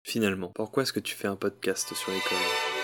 Finalement, pourquoi est-ce que tu fais un podcast sur l'école ?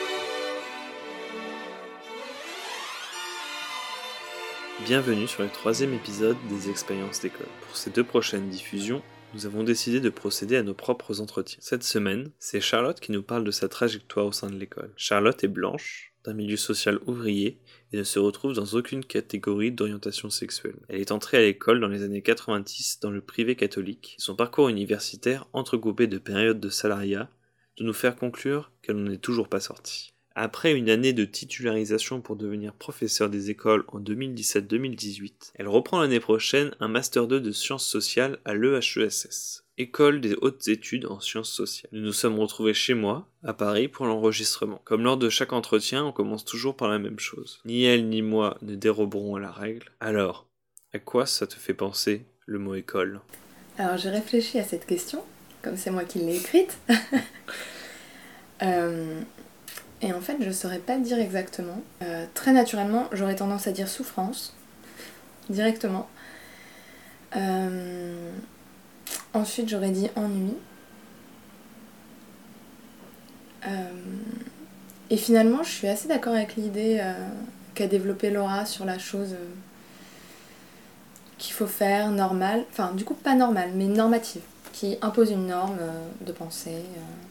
Bienvenue sur le 3e épisode des expériences d'école. Pour ces 2 prochaines diffusions, nous avons décidé de procéder à nos propres entretiens. Cette semaine, c'est Charlotte qui nous parle de sa trajectoire au sein de l'école. Charlotte est blanche, d'un milieu social ouvrier, et ne se retrouve dans aucune catégorie d'orientation sexuelle. Elle est entrée à l'école dans les années 90 dans le privé catholique, et son parcours universitaire, entrecoupé de périodes de salariat, de nous faire conclure qu'elle n'en est toujours pas sortie. Après une année de titularisation pour devenir professeur des écoles en 2017-2018, elle reprend l'année prochaine un Master 2 de sciences sociales à l'EHESS, École des hautes études en sciences sociales. Nous nous sommes retrouvés chez moi, à Paris, pour l'enregistrement. Comme lors de chaque entretien, on commence toujours par la même chose. Ni elle ni moi ne déroberons à la règle. Alors, à quoi ça te fait penser, le mot école ? Alors j'ai réfléchi à cette question, comme c'est moi qui l'ai écrite. Et en fait, je saurais pas dire exactement. Très naturellement, j'aurais tendance à dire souffrance, directement. Ensuite, j'aurais dit ennui. Et finalement, je suis assez d'accord avec l'idée qu'a développée Laura sur la chose qu'il faut faire, normale. Enfin, du coup, pas normale, mais normative, qui impose une norme de pensée,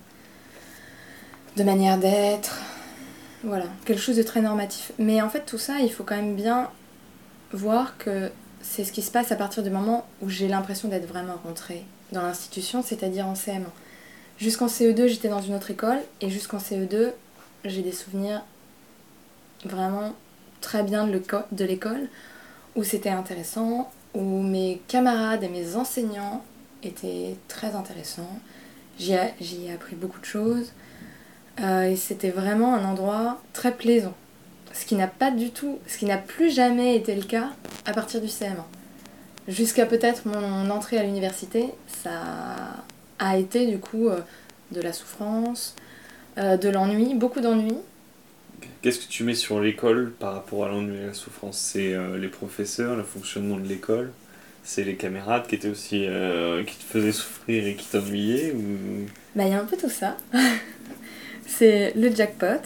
de manière d'être. Voilà, quelque chose de très normatif. Mais en fait, tout ça, il faut quand même bien voir que c'est ce qui se passe à partir du moment où j'ai l'impression d'être vraiment rentrée dans l'institution, c'est-à-dire en CM1. Jusqu'en CE2, j'étais dans une autre école, et jusqu'en CE2, j'ai des souvenirs vraiment très bien de l'école, où c'était intéressant, où mes camarades et mes enseignants étaient très intéressants. J'y ai appris beaucoup de choses. Et c'était vraiment un endroit très plaisant. Ce qui n'a plus jamais été le cas à partir du CM1. Jusqu'à peut-être mon entrée à l'université, ça a été du coup de la souffrance, de l'ennui, beaucoup d'ennui. Qu'est-ce que tu mets sur l'école par rapport à l'ennui et à la souffrance ? C'est les professeurs, le fonctionnement de l'école ? C'est les camarades qui étaient aussi qui te faisaient souffrir et qui t'ennuyaient ou... Bah, y a un peu tout ça. C'est le jackpot.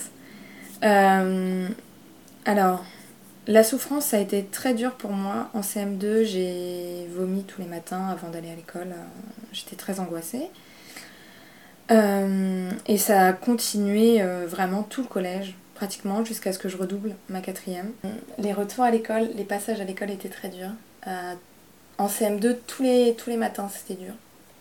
Alors, la souffrance, ça a été très dur pour moi. En CM2, j'ai vomi tous les matins avant d'aller à l'école. J'étais très angoissée. Et ça a continué vraiment tout le collège, pratiquement, jusqu'à ce que je redouble ma 4e. Les retours à l'école, les passages à l'école étaient très durs. En CM2, tous les matins, c'était dur.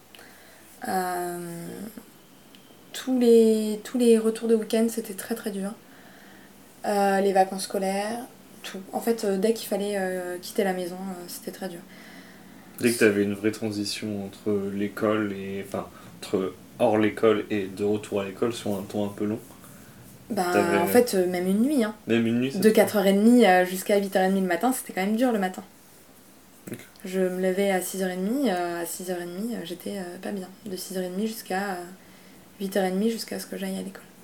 Tous les retours de week-end, c'était très très dur. Les vacances scolaires, tout. En fait, dès qu'il fallait quitter la maison, c'était très dur. Dès que tu avais une vraie transition entre l'école et... Enfin, entre hors l'école et de retour à l'école sur un temps un peu long. En fait, même une nuit. Hein. Même une nuit, de 4h30 jusqu'à 8h30 le matin, c'était quand même dur le matin. Okay. Je me levais à 6h30, à 6h30, j'étais pas bien. De 6h30 jusqu'à 8h30, jusqu'à ce que j'aille à l'école.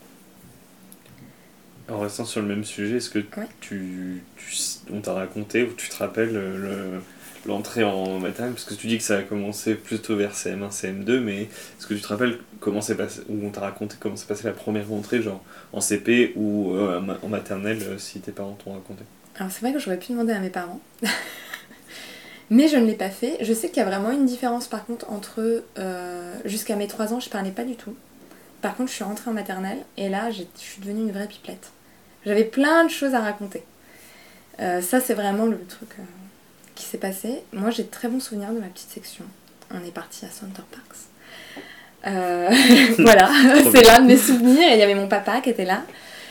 En restant sur le même sujet, est-ce que on t'a raconté ou tu te rappelles l'entrée en maternelle, parce que tu dis que ça a commencé plutôt vers CM1, CM2, mais est-ce que tu te rappelles comment c'est passé, ou on t'a raconté comment s'est passée la première rentrée, genre en CP ou en maternelle, si tes parents t'ont raconté ? Alors c'est vrai que j'aurais pu demander à mes parents, mais je ne l'ai pas fait. Je sais qu'il y a vraiment une différence par contre entre jusqu'à mes 3 ans, je parlais pas du tout. Par contre, je suis rentrée en maternelle et là, je suis devenue une vraie pipelette. J'avais plein de choses à raconter. Ça, c'est vraiment le truc qui s'est passé. Moi, j'ai de très bons souvenirs de ma petite section. On est parti à Center Parcs. Voilà, c'est l'un de mes souvenirs. Et il y avait mon papa qui était là.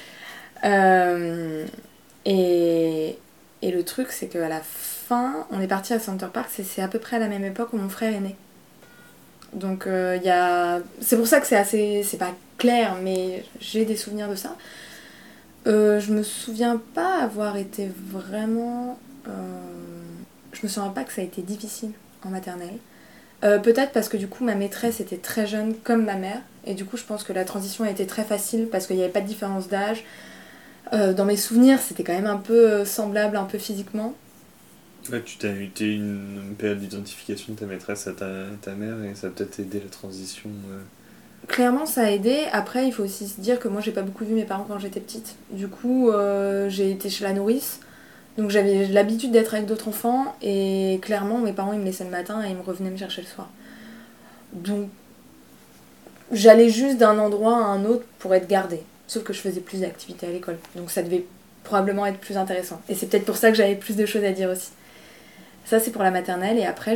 Et le truc, c'est qu'à la fin, on est parti à Center Parcs et c'est à peu près à la même époque où mon frère est né. Donc c'est pour ça que c'est pas clair, mais j'ai des souvenirs de ça. Je me souviens pas avoir été vraiment... je me souviens pas que ça a été difficile en maternelle. Peut-être parce que du coup ma maîtresse était très jeune comme ma mère, et du coup je pense que la transition a été très facile parce qu'il n'y avait pas de différence d'âge. Dans mes souvenirs, c'était quand même un peu semblable, un peu physiquement. Ouais, tu t'as eu une période d'identification de ta maîtresse à ta mère, et ça a peut-être aidé la transition. Clairement, ça a aidé. Après, il faut aussi se dire que moi, j'ai pas beaucoup vu mes parents quand j'étais petite. Du coup, j'ai été chez la nourrice. Donc j'avais l'habitude d'être avec d'autres enfants. Et clairement, mes parents, ils me laissaient le matin et ils me revenaient me chercher le soir. Donc, j'allais juste d'un endroit à un autre pour être gardée. Sauf que je faisais plus d'activités à l'école. Donc ça devait probablement être plus intéressant. Et c'est peut-être pour ça que j'avais plus de choses à dire aussi. Ça, c'est pour la maternelle. Et après,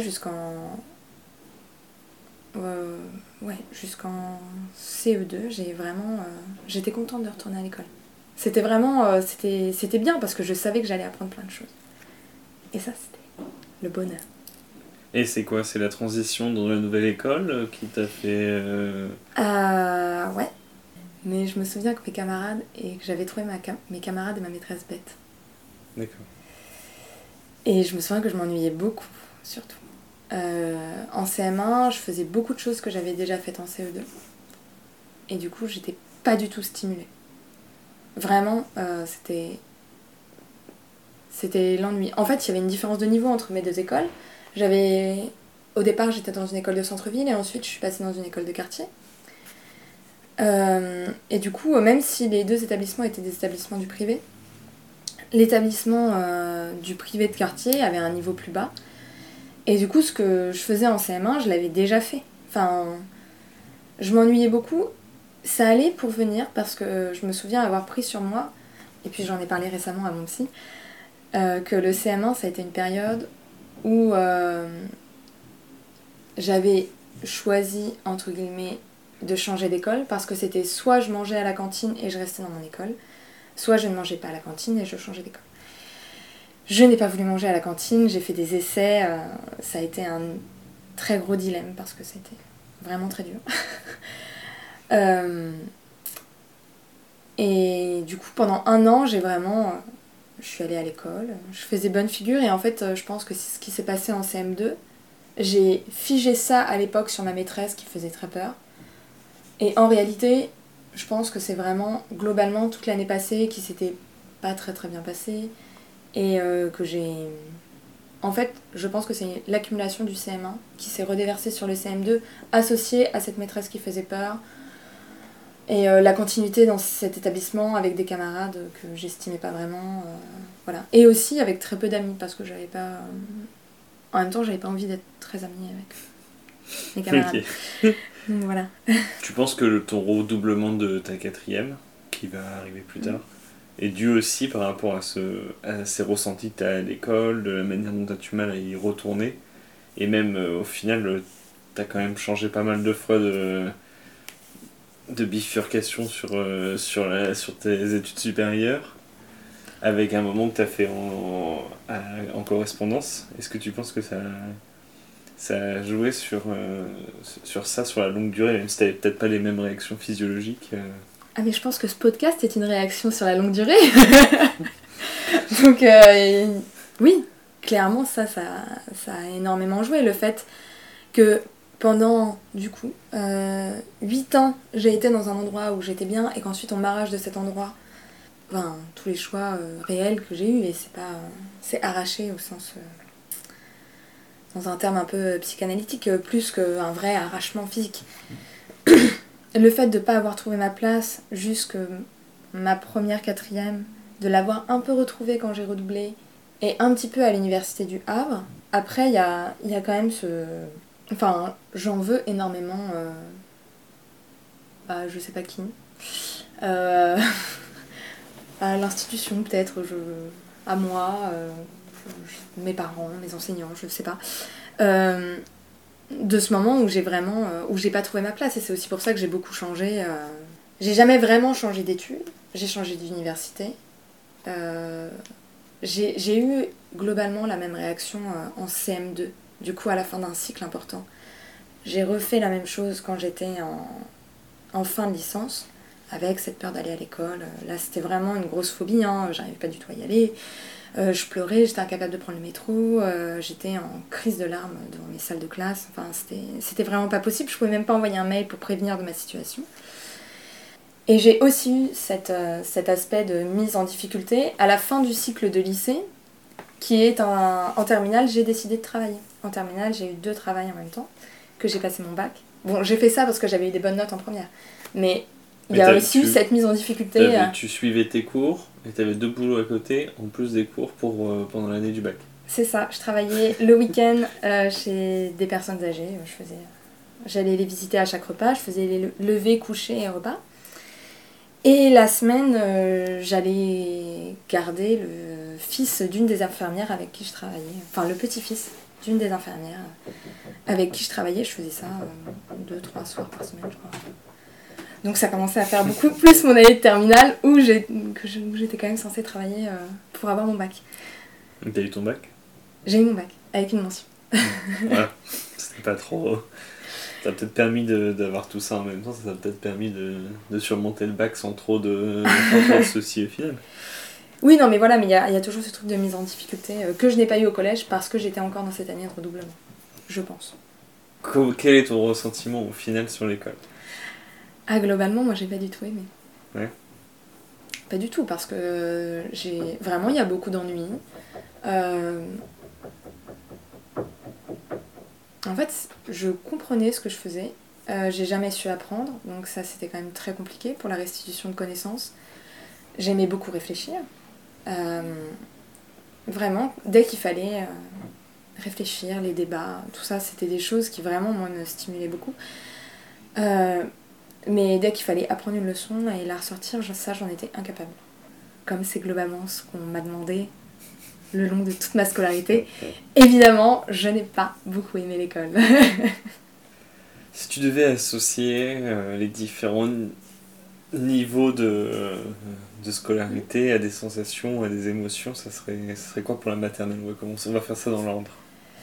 jusqu'en CE2, j'étais contente de retourner à l'école. C'était vraiment... c'était bien parce que je savais que j'allais apprendre plein de choses. Et ça, c'était le bonheur. Et c'est quoi? C'est la transition dans la nouvelle école qui t'a fait... Ouais. Mais je me souviens que mes camarades, et que j'avais trouvé mes camarades et ma maîtresse bêtes. D'accord. Et je me souviens que je m'ennuyais beaucoup, surtout. En CM1, je faisais beaucoup de choses que j'avais déjà faites en CE2. Et du coup, j'étais pas du tout stimulée. Vraiment, c'était l'ennui. En fait, il y avait une différence de niveau entre mes deux écoles. Au départ, j'étais dans une école de centre-ville et ensuite, je suis passée dans une école de quartier. Et du coup, même si les deux établissements étaient des établissements du privé, l'établissement du privé de quartier avait un niveau plus bas. Et du coup, ce que je faisais en CM1, je l'avais déjà fait. Enfin, je m'ennuyais beaucoup. Ça allait pour venir parce que je me souviens avoir pris sur moi, et puis j'en ai parlé récemment à mon psy, que le CM1, ça a été une période où j'avais choisi, entre guillemets, de changer d'école parce que c'était soit je mangeais à la cantine et je restais dans mon école, soit je ne mangeais pas à la cantine et je changeais d'école. Je n'ai pas voulu manger à la cantine, j'ai fait des essais, ça a été un très gros dilemme parce que c'était vraiment très dur. Et du coup, pendant 1 an, je suis allée à l'école, je faisais bonne figure et en fait, je pense que c'est ce qui s'est passé en CM2. J'ai figé ça à l'époque sur ma maîtresse qui faisait très peur. Et en réalité, je pense que c'est vraiment globalement toute l'année passée qui s'était pas très très bien passée. Et que j'ai... En fait, je pense que c'est l'accumulation du CM1 qui s'est redéversée sur le CM2, associée à cette maîtresse qui faisait peur. Et la continuité dans cet établissement avec des camarades que j'estimais pas vraiment. Voilà. Et aussi avec très peu d'amis, parce que j'avais pas... En même temps, j'avais pas envie d'être très amie avec mes camarades. Ok. Donc voilà. Tu penses que ton redoublement de ta 4e, qui va arriver plus tard, est dû aussi par rapport à ces ressentis que tu as à l'école, de la manière dont tu as du mal à y retourner, et même au final, tu as quand même changé pas mal de fois de bifurcation sur tes études supérieures, avec un moment que tu as fait en correspondance. Est-ce que tu penses que ça a joué sur ça, sur la longue durée, même si tu n'avais peut-être pas les mêmes réactions physiologiques Ah mais je pense que ce podcast est une réaction sur la longue durée. Donc oui, clairement ça a énormément joué. Le fait que pendant du coup 8 ans j'ai été dans un endroit où j'étais bien et qu'ensuite on m'arrache de cet endroit. Enfin, tous les choix réels que j'ai eus et c'est arraché au sens... dans un terme un peu psychanalytique, plus qu'un vrai arrachement physique. Le fait de ne pas avoir trouvé ma place jusque ma première 4e, de l'avoir un peu retrouvée quand j'ai redoublé, et un petit peu à l'université du Havre. Après, il y a quand même ce... Enfin, j'en veux énormément je sais pas qui. À l'institution, peut-être, à moi, mes parents, mes enseignants, je sais pas. De ce moment où j'ai pas trouvé ma place, et c'est aussi pour ça que j'ai beaucoup changé. J'ai jamais vraiment changé d'études, j'ai changé d'université. J'ai eu globalement la même réaction en CM2, du coup à la fin d'un cycle important. J'ai refait la même chose quand j'étais en fin de licence, avec cette peur d'aller à l'école. Là c'était vraiment une grosse phobie, j'arrivais pas du tout à y aller. Je pleurais, j'étais incapable de prendre le métro, j'étais en crise de larmes devant mes salles de classe. Enfin, c'était vraiment pas possible, je pouvais même pas envoyer un mail pour prévenir de ma situation. Et j'ai aussi eu cet aspect de mise en difficulté à la fin du cycle de lycée, qui est en terminale, j'ai décidé de travailler. En terminale, j'ai eu 2 travails en même temps, que j'ai passé mon bac. Bon, j'ai fait ça parce que j'avais eu des bonnes notes en première. Mais il y a aussi eu cette mise en difficulté. Tu suivais tes cours et tu avais 2 boulots à côté, en plus des cours pendant l'année du bac. C'est ça, je travaillais le week-end chez des personnes âgées. J'allais les visiter à chaque repas, je faisais les levées, coucher et repas. Et la semaine, j'allais garder le fils d'une des infirmières avec qui je travaillais. Enfin, le petit-fils d'une des infirmières avec qui je travaillais. Je faisais ça 2-3 soirs par semaine, je crois. Donc ça commençait à faire beaucoup plus mon année de terminale où j'étais quand même censée travailler pour avoir mon bac. T'as eu ton bac ? J'ai eu mon bac, avec une mention. Voilà, c'était pas trop... Ça t'a peut-être permis d'avoir tout ça en même temps, ça t'a peut-être permis de surmonter le bac sans trop de soucis au final. Oui, non, mais voilà, mais il y a toujours ce truc de mise en difficulté que je n'ai pas eu au collège parce que j'étais encore dans cette année de redoublement, je pense. Quel est ton ressentiment au final sur l'école ? Ah, globalement, moi j'ai pas du tout aimé. Ouais. Pas du tout, parce que vraiment, il y a beaucoup d'ennuis. En fait, je comprenais ce que je faisais. J'ai jamais su apprendre, donc ça c'était quand même très compliqué pour la restitution de connaissances. J'aimais beaucoup réfléchir. Vraiment, dès qu'il fallait réfléchir, les débats, tout ça, c'était des choses qui vraiment, moi, me stimulaient beaucoup. Mais dès qu'il fallait apprendre une leçon et la ressortir, ça j'en étais incapable. Comme c'est globalement ce qu'on m'a demandé le long de toute ma scolarité. Évidemment, je n'ai pas beaucoup aimé l'école. Si tu devais associer les différents niveaux de scolarité à des sensations, à des émotions, ça serait quoi pour la maternelle ? On va faire ça dans l'ordre.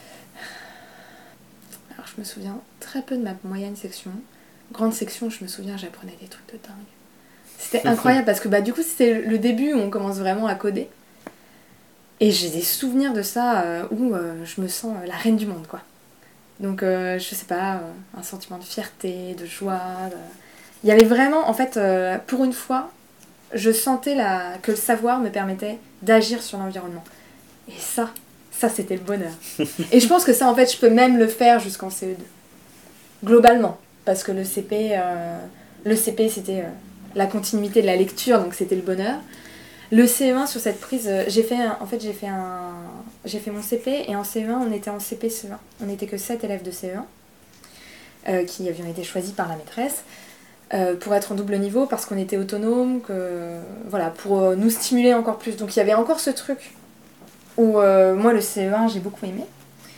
Alors je me souviens très peu de ma moyenne section. Grande section, je me souviens, j'apprenais des trucs de dingue. C'était incroyable parce que du coup c'était le début où on commence vraiment à coder. Et j'ai des souvenirs de ça où je me sens la reine du monde, quoi. Donc, je sais pas, un sentiment de fierté, de joie. Il y avait vraiment, en fait, pour une fois, je sentais que le savoir me permettait d'agir sur l'environnement. Et ça c'était le bonheur. Et je pense que ça, en fait, je peux même le faire jusqu'en CE2. Globalement. Parce que le CP c'était la continuité de la lecture, donc c'était le bonheur. Le CE1 sur cette prise, j'ai fait mon CP et en CE1 on était en CP CE1. On n'était que 7 élèves de CE1 qui avions été choisis par la maîtresse pour être en double niveau parce qu'on était autonome, pour nous stimuler encore plus. Donc il y avait encore ce truc où moi le CE1 j'ai beaucoup aimé.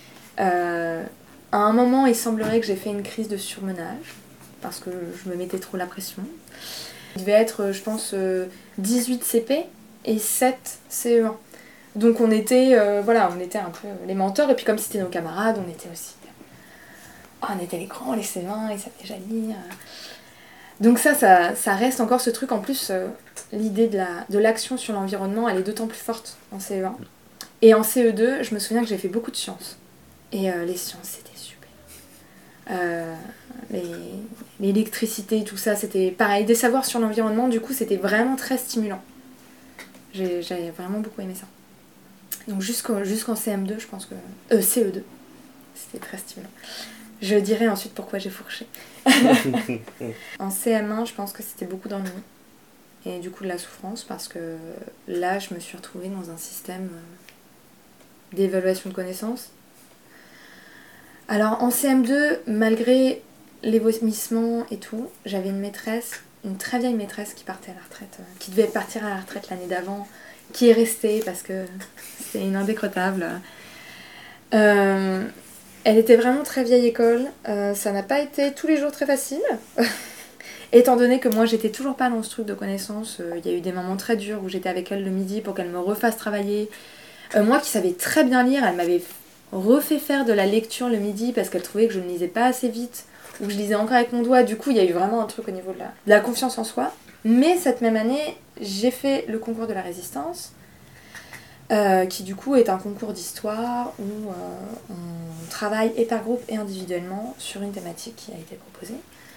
À un moment il semblerait que j'ai fait une crise de surmenage parce que je me mettais trop la pression. Il devait être je pense 18 CP et 7 CE1. Donc on était un peu les mentors, et puis comme c'était nos camarades, on était aussi... on était les grands, les CE1, ils savaient déjà lire. Donc ça reste encore ce truc, en plus, l'idée de l'action sur l'environnement, elle est d'autant plus forte en CE1. Et en CE2, je me souviens que j'ai fait beaucoup de sciences. Et les sciences, c'était super. L'électricité, tout ça, c'était pareil. Des savoirs sur l'environnement, du coup, c'était vraiment très stimulant. J'avais vraiment beaucoup aimé ça. Donc jusqu'en CM2, je pense que... CE2. C'était très stimulant. Je dirai ensuite pourquoi j'ai fourché. En CM1, je pense que c'était beaucoup d'ennui. Et du coup de la souffrance, parce que là, je me suis retrouvée dans un système d'évaluation de connaissances. Alors en CM2, malgré les vomissements et tout, j'avais une très vieille maîtresse qui partait à la retraite, qui devait partir à la retraite l'année d'avant, qui est restée parce que c'était une indécrottable. Elle était vraiment très vieille école, ça n'a pas été tous les jours très facile, étant donné que moi j'étais toujours pas dans ce truc de connaissance. Il y a eu des moments très durs où j'étais avec elle le midi pour qu'elle me refasse travailler. Moi qui savais très bien lire, elle m'avait refait faire de la lecture le midi parce qu'elle trouvait que je ne lisais pas assez vite, ou que je lisais encore avec mon doigt. Du coup il y a eu vraiment un truc au niveau de la confiance en soi. Mais cette même année, j'ai fait le concours de la résistance, qui du coup est un concours d'histoire où on travaille et par groupe et individuellement sur une thématique qui a été proposée.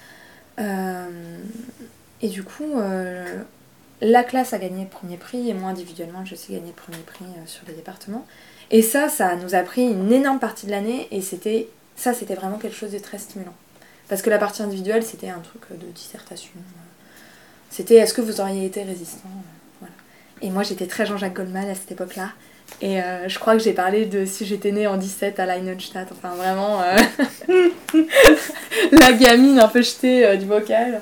Et du coup, la classe a gagné le premier prix et moi individuellement j'ai aussi gagné le premier prix sur les départements. Et ça nous a pris une énorme partie de l'année et c'était vraiment quelque chose de très stimulant. Parce que la partie individuelle, c'était un truc de dissertation. C'était est-ce que vous auriez été résistant, voilà. Et moi, j'étais très Jean-Jacques Goldman à cette époque-là. Et je crois que j'ai parlé de si j'étais née en 17 à Leinenstadt. Enfin, vraiment, la gamine un peu jetée du bocal.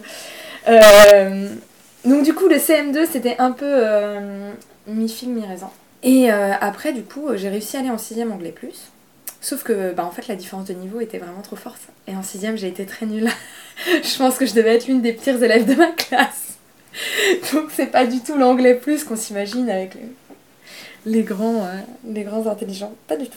Donc, du coup, le CM2, c'était un peu mi-figue, mi-raisin. Et après, du coup, j'ai réussi à aller en 6e anglais plus. Sauf que, en fait, la différence de niveau était vraiment trop forte. Et en 6e, j'ai été très nulle. Je pense que je devais être l'une des pires élèves de ma classe. Donc, c'est pas du tout l'anglais plus qu'on s'imagine avec les grands intelligents. Pas du tout.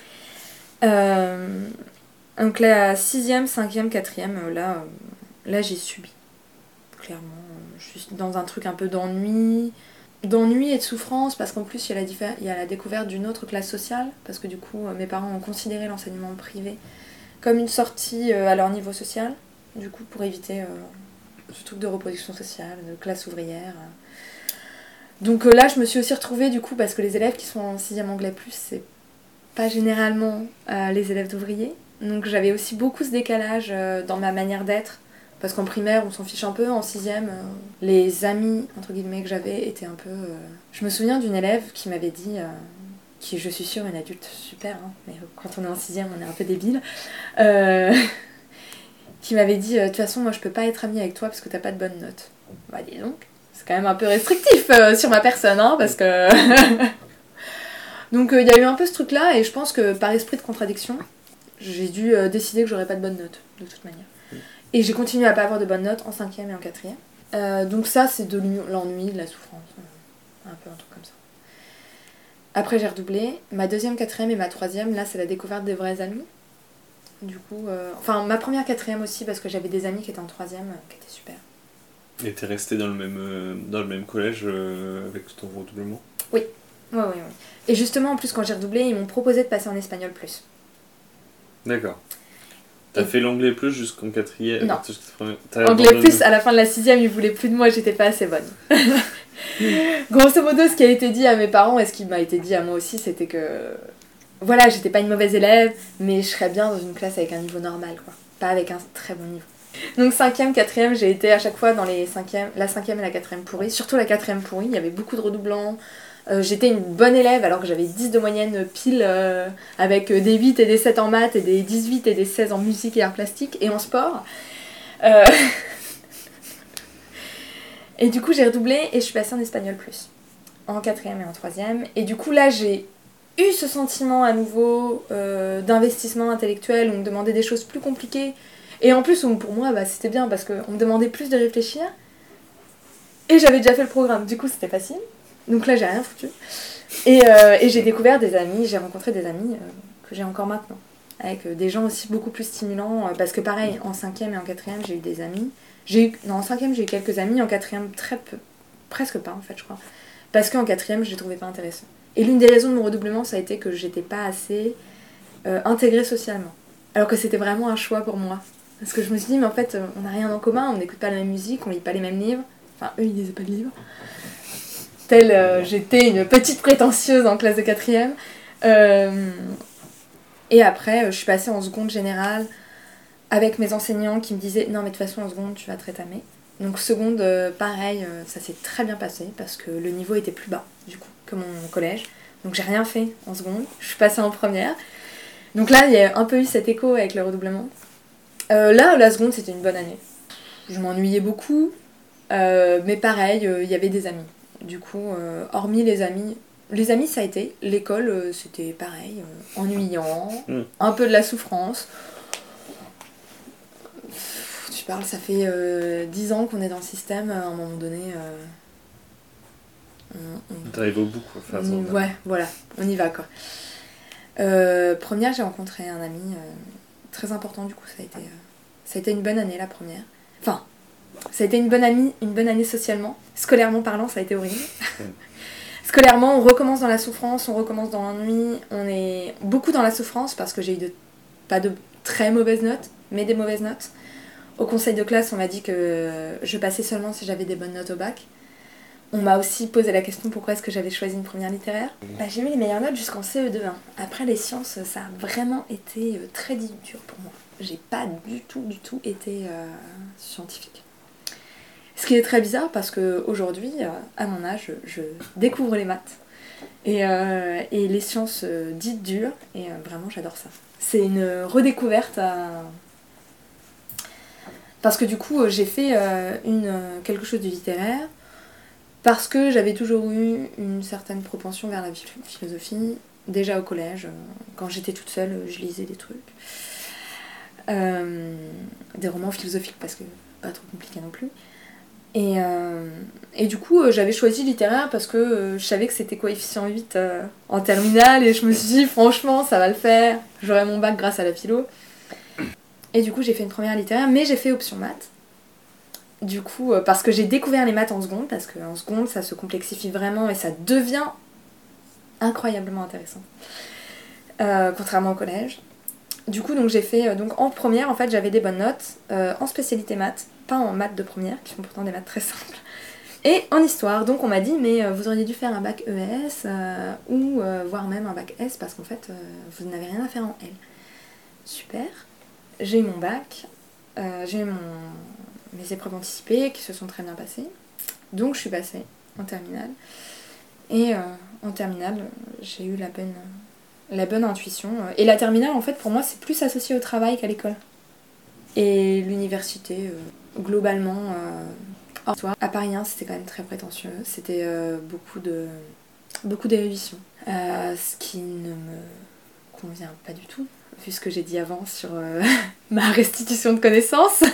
Donc, la 6e, 5e, 4e, là j'ai subi. Clairement, je suis dans un truc un peu d'ennui et de souffrance, parce qu'en plus il y a la découverte d'une autre classe sociale, parce que du coup mes parents ont considéré l'enseignement privé comme une sortie à leur niveau social, du coup pour éviter ce truc de reproduction sociale, de classe ouvrière. Donc là je me suis aussi retrouvée du coup, parce que les élèves qui sont en 6e anglais plus, c'est pas généralement les élèves d'ouvriers, donc j'avais aussi beaucoup ce décalage dans ma manière d'être. Parce qu'en primaire, on s'en fiche un peu. En 6e, les amis, entre guillemets, que j'avais étaient un peu... Je me souviens d'une élève qui m'avait dit, qui je suis sûre est une adulte super, hein, mais quand on est en 6e, on est un peu débile, qui m'avait dit, de toute façon, moi, je peux pas être amie avec toi parce que t'as pas de bonnes notes. Bah, dis donc, c'est quand même un peu restrictif sur ma personne, hein, parce que... Donc, il y a eu un peu ce truc-là, et je pense que par esprit de contradiction, j'ai dû décider que j'aurais pas de bonnes notes, de toute manière. Et j'ai continué à pas avoir de bonnes notes en 5e et en 4e. Donc ça, c'est de l'ennui, de la souffrance. Un peu un truc comme ça. Après, j'ai redoublé. Ma 2e, 4e et ma 3e, là, c'est la découverte des vrais amis. Du coup... Enfin, ma première 4e aussi, parce que j'avais des amis qui étaient en 3e, qui étaient super. Et t'es resté dans le même collège avec ton redoublement ? Oui. Et justement, en plus, quand j'ai redoublé, ils m'ont proposé de passer en espagnol plus. D'accord. T'as fait l'anglais plus jusqu'en 4e ? Non. Anglais plus, à la fin de la 6e, ils voulaient plus de moi, j'étais pas assez bonne. Grosso modo, ce qui a été dit à mes parents et ce qui m'a été dit à moi aussi, c'était que... Voilà, j'étais pas une mauvaise élève, mais je serais bien dans une classe avec un niveau normal, quoi. Pas avec un très bon niveau. Donc 5e, 4e, j'ai été à chaque fois dans la 5e et la 4e pourrie. Surtout la 4e pourrie, il y avait beaucoup de redoublants. J'étais une bonne élève alors que j'avais 10 de moyenne pile avec des 8 et des 7 en maths et des 18 et des 16 en musique et arts plastiques et en sport. Et du coup j'ai redoublé et je suis passée en espagnol plus. En 4e et en 3e. Et du coup là j'ai eu ce sentiment à nouveau d'investissement intellectuel où on me demandait des choses plus compliquées. Et en plus pour moi c'était bien parce qu'on me demandait plus de réfléchir. Et j'avais déjà fait le programme, du coup c'était facile. Donc là, j'ai rien foutu. Et j'ai découvert des amis, j'ai rencontré des amis que j'ai encore maintenant. Avec des gens aussi beaucoup plus stimulants. Parce que pareil, en 5e et en 4e, j'ai eu des amis. En 5e, j'ai eu quelques amis. En 4e, très peu. Presque pas, en fait, je crois. Parce qu'en 4e, je les trouvais pas intéressants. Et l'une des raisons de mon redoublement, ça a été que j'étais pas assez intégrée socialement. Alors que c'était vraiment un choix pour moi. Parce que je me suis dit, mais en fait, on n'a rien en commun. On n'écoute pas la même musique, on lit pas les mêmes livres. Enfin, eux, ils lisaient pas de livres. J'étais une petite prétentieuse en classe de 4e. Et après, je suis passée en seconde générale avec mes enseignants qui me disaient non mais de toute façon en seconde tu vas te rétamer. Donc seconde, pareil, ça s'est très bien passé parce que le niveau était plus bas du coup que mon collège. Donc j'ai rien fait en seconde, je suis passée en première. Donc là il y a un peu eu cet écho avec le redoublement. Là la seconde c'était une bonne année. Je m'ennuyais beaucoup, mais pareil, il y avait des amis. Du coup, hormis les amis ça a été. L'école, c'était pareil, ennuyant, un peu de la souffrance. Tu parles, ça fait 10 ans qu'on est dans le système, à un moment donné... T'arrives au bout, quoi. Ouais, voilà, on y va, quoi. Première, j'ai rencontré un ami très important, du coup, ça a été une bonne année, la première. Enfin... Ça a été une bonne année socialement. Scolairement parlant, ça a été horrible. Scolairement, on recommence dans la souffrance, on recommence dans l'ennui. On est beaucoup dans la souffrance parce que j'ai eu pas de très mauvaises notes, mais des mauvaises notes. Au conseil de classe, on m'a dit que je passais seulement si j'avais des bonnes notes au bac. On m'a aussi posé la question pourquoi est-ce que j'avais choisi une première littéraire. J'ai eu les meilleures notes jusqu'en CE2. Après les sciences, ça a vraiment été très dur pour moi. j'ai pas du tout été scientifique. Ce qui est très bizarre parce qu'aujourd'hui, à mon âge, je découvre les maths et les sciences dites dures, et vraiment j'adore ça. C'est une redécouverte parce que du coup j'ai fait quelque chose de littéraire, parce que j'avais toujours eu une certaine propension vers la philosophie. Déjà au collège, quand j'étais toute seule, je lisais des trucs. Des romans philosophiques, parce que pas trop compliqué non plus. Et du coup, j'avais choisi littéraire parce que je savais que c'était coefficient 8 en terminale, et je me suis dit, franchement, ça va le faire. J'aurai mon bac grâce à la philo. Et du coup, j'ai fait une première littéraire, mais j'ai fait option maths. Du coup, parce que j'ai découvert les maths en seconde, parce qu'en seconde, ça se complexifie vraiment et ça devient incroyablement intéressant. Contrairement au collège. Du coup, donc j'ai fait... donc en première, en fait, j'avais des bonnes notes en spécialité maths, pas en maths de première, qui sont pourtant des maths très simples, et en histoire. Donc on m'a dit, mais vous auriez dû faire un bac ES ou voire même un bac S, parce qu'en fait, vous n'avez rien à faire en L. Super. J'ai eu mon bac, j'ai eu mes épreuves anticipées qui se sont très bien passées. Donc je suis passée en terminale. Et en terminale, j'ai eu la bonne intuition. Et la terminale, en fait, pour moi, c'est plus associé au travail qu'à l'école. Et l'université, globalement, à Paris 1, c'était quand même très prétentieux. C'était beaucoup d'érudition. Ce qui ne me convient pas du tout, vu ce que j'ai dit avant sur ma restitution de connaissances.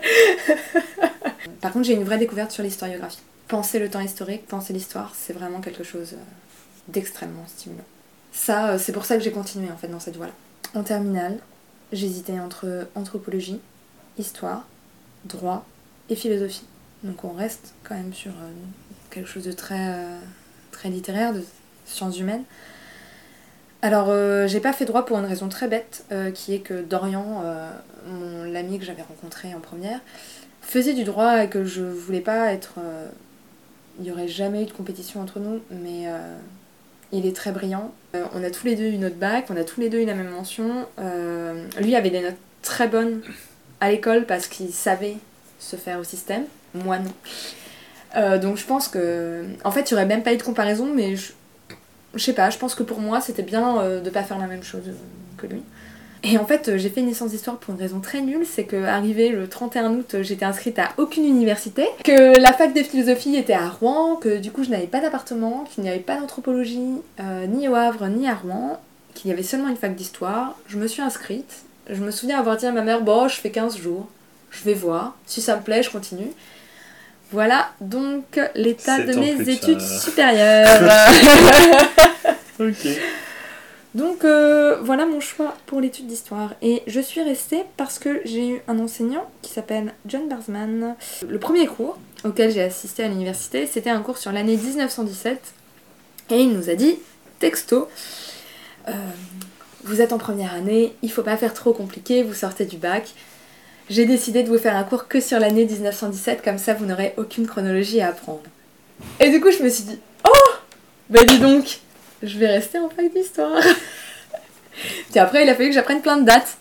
Par contre, j'ai une vraie découverte sur l'historiographie. Penser le temps historique, penser l'histoire, c'est vraiment quelque chose d'extrêmement stimulant. Ça, c'est pour ça que j'ai continué en fait dans cette voie-là. En terminale, j'hésitais entre anthropologie, histoire, droit et philosophie. Donc on reste quand même sur quelque chose de très littéraire, de sciences humaines. Alors j'ai pas fait droit pour une raison très bête, qui est que Dorian, l'ami que j'avais rencontré en première, faisait du droit et que je voulais pas être... il n'y aurait jamais eu de compétition entre nous, mais il est très brillant. On a tous les deux eu notre bac, on a tous les deux eu la même mention. Lui avait des notes très bonnes à l'école parce qu'il savait se faire au système. Moi non. Donc je pense que... En fait, il n'y aurait même pas eu de comparaison, mais je sais pas, je pense que pour moi, c'était bien de pas faire la même chose que lui. Et en fait, j'ai fait une licence d'histoire pour une raison très nulle, c'est qu'arrivé le 31 août, j'étais inscrite à aucune université, que la fac de philosophie était à Rouen, que du coup je n'avais pas d'appartement, qu'il n'y avait pas d'anthropologie, ni au Havre, ni à Rouen, qu'il y avait seulement une fac d'histoire. Je me suis inscrite, je me souviens avoir dit à ma mère, bon, je fais 15 jours, je vais voir, si ça me plaît, je continue. Voilà donc l'état de mes études supérieures. Ok. Donc voilà mon choix pour l'étude d'histoire. Et je suis restée parce que j'ai eu un enseignant qui s'appelle John Barsman. Le premier cours auquel j'ai assisté à l'université, c'était un cours sur l'année 1917. Et il nous a dit, texto, vous êtes en première année, il faut pas faire trop compliqué, vous sortez du bac. J'ai décidé de vous faire un cours que sur l'année 1917, comme ça vous n'aurez aucune chronologie à apprendre. Et du coup je me suis dit, oh, bah dis donc, je vais rester en fac d'histoire. Puis après, il a fallu que j'apprenne plein de dates.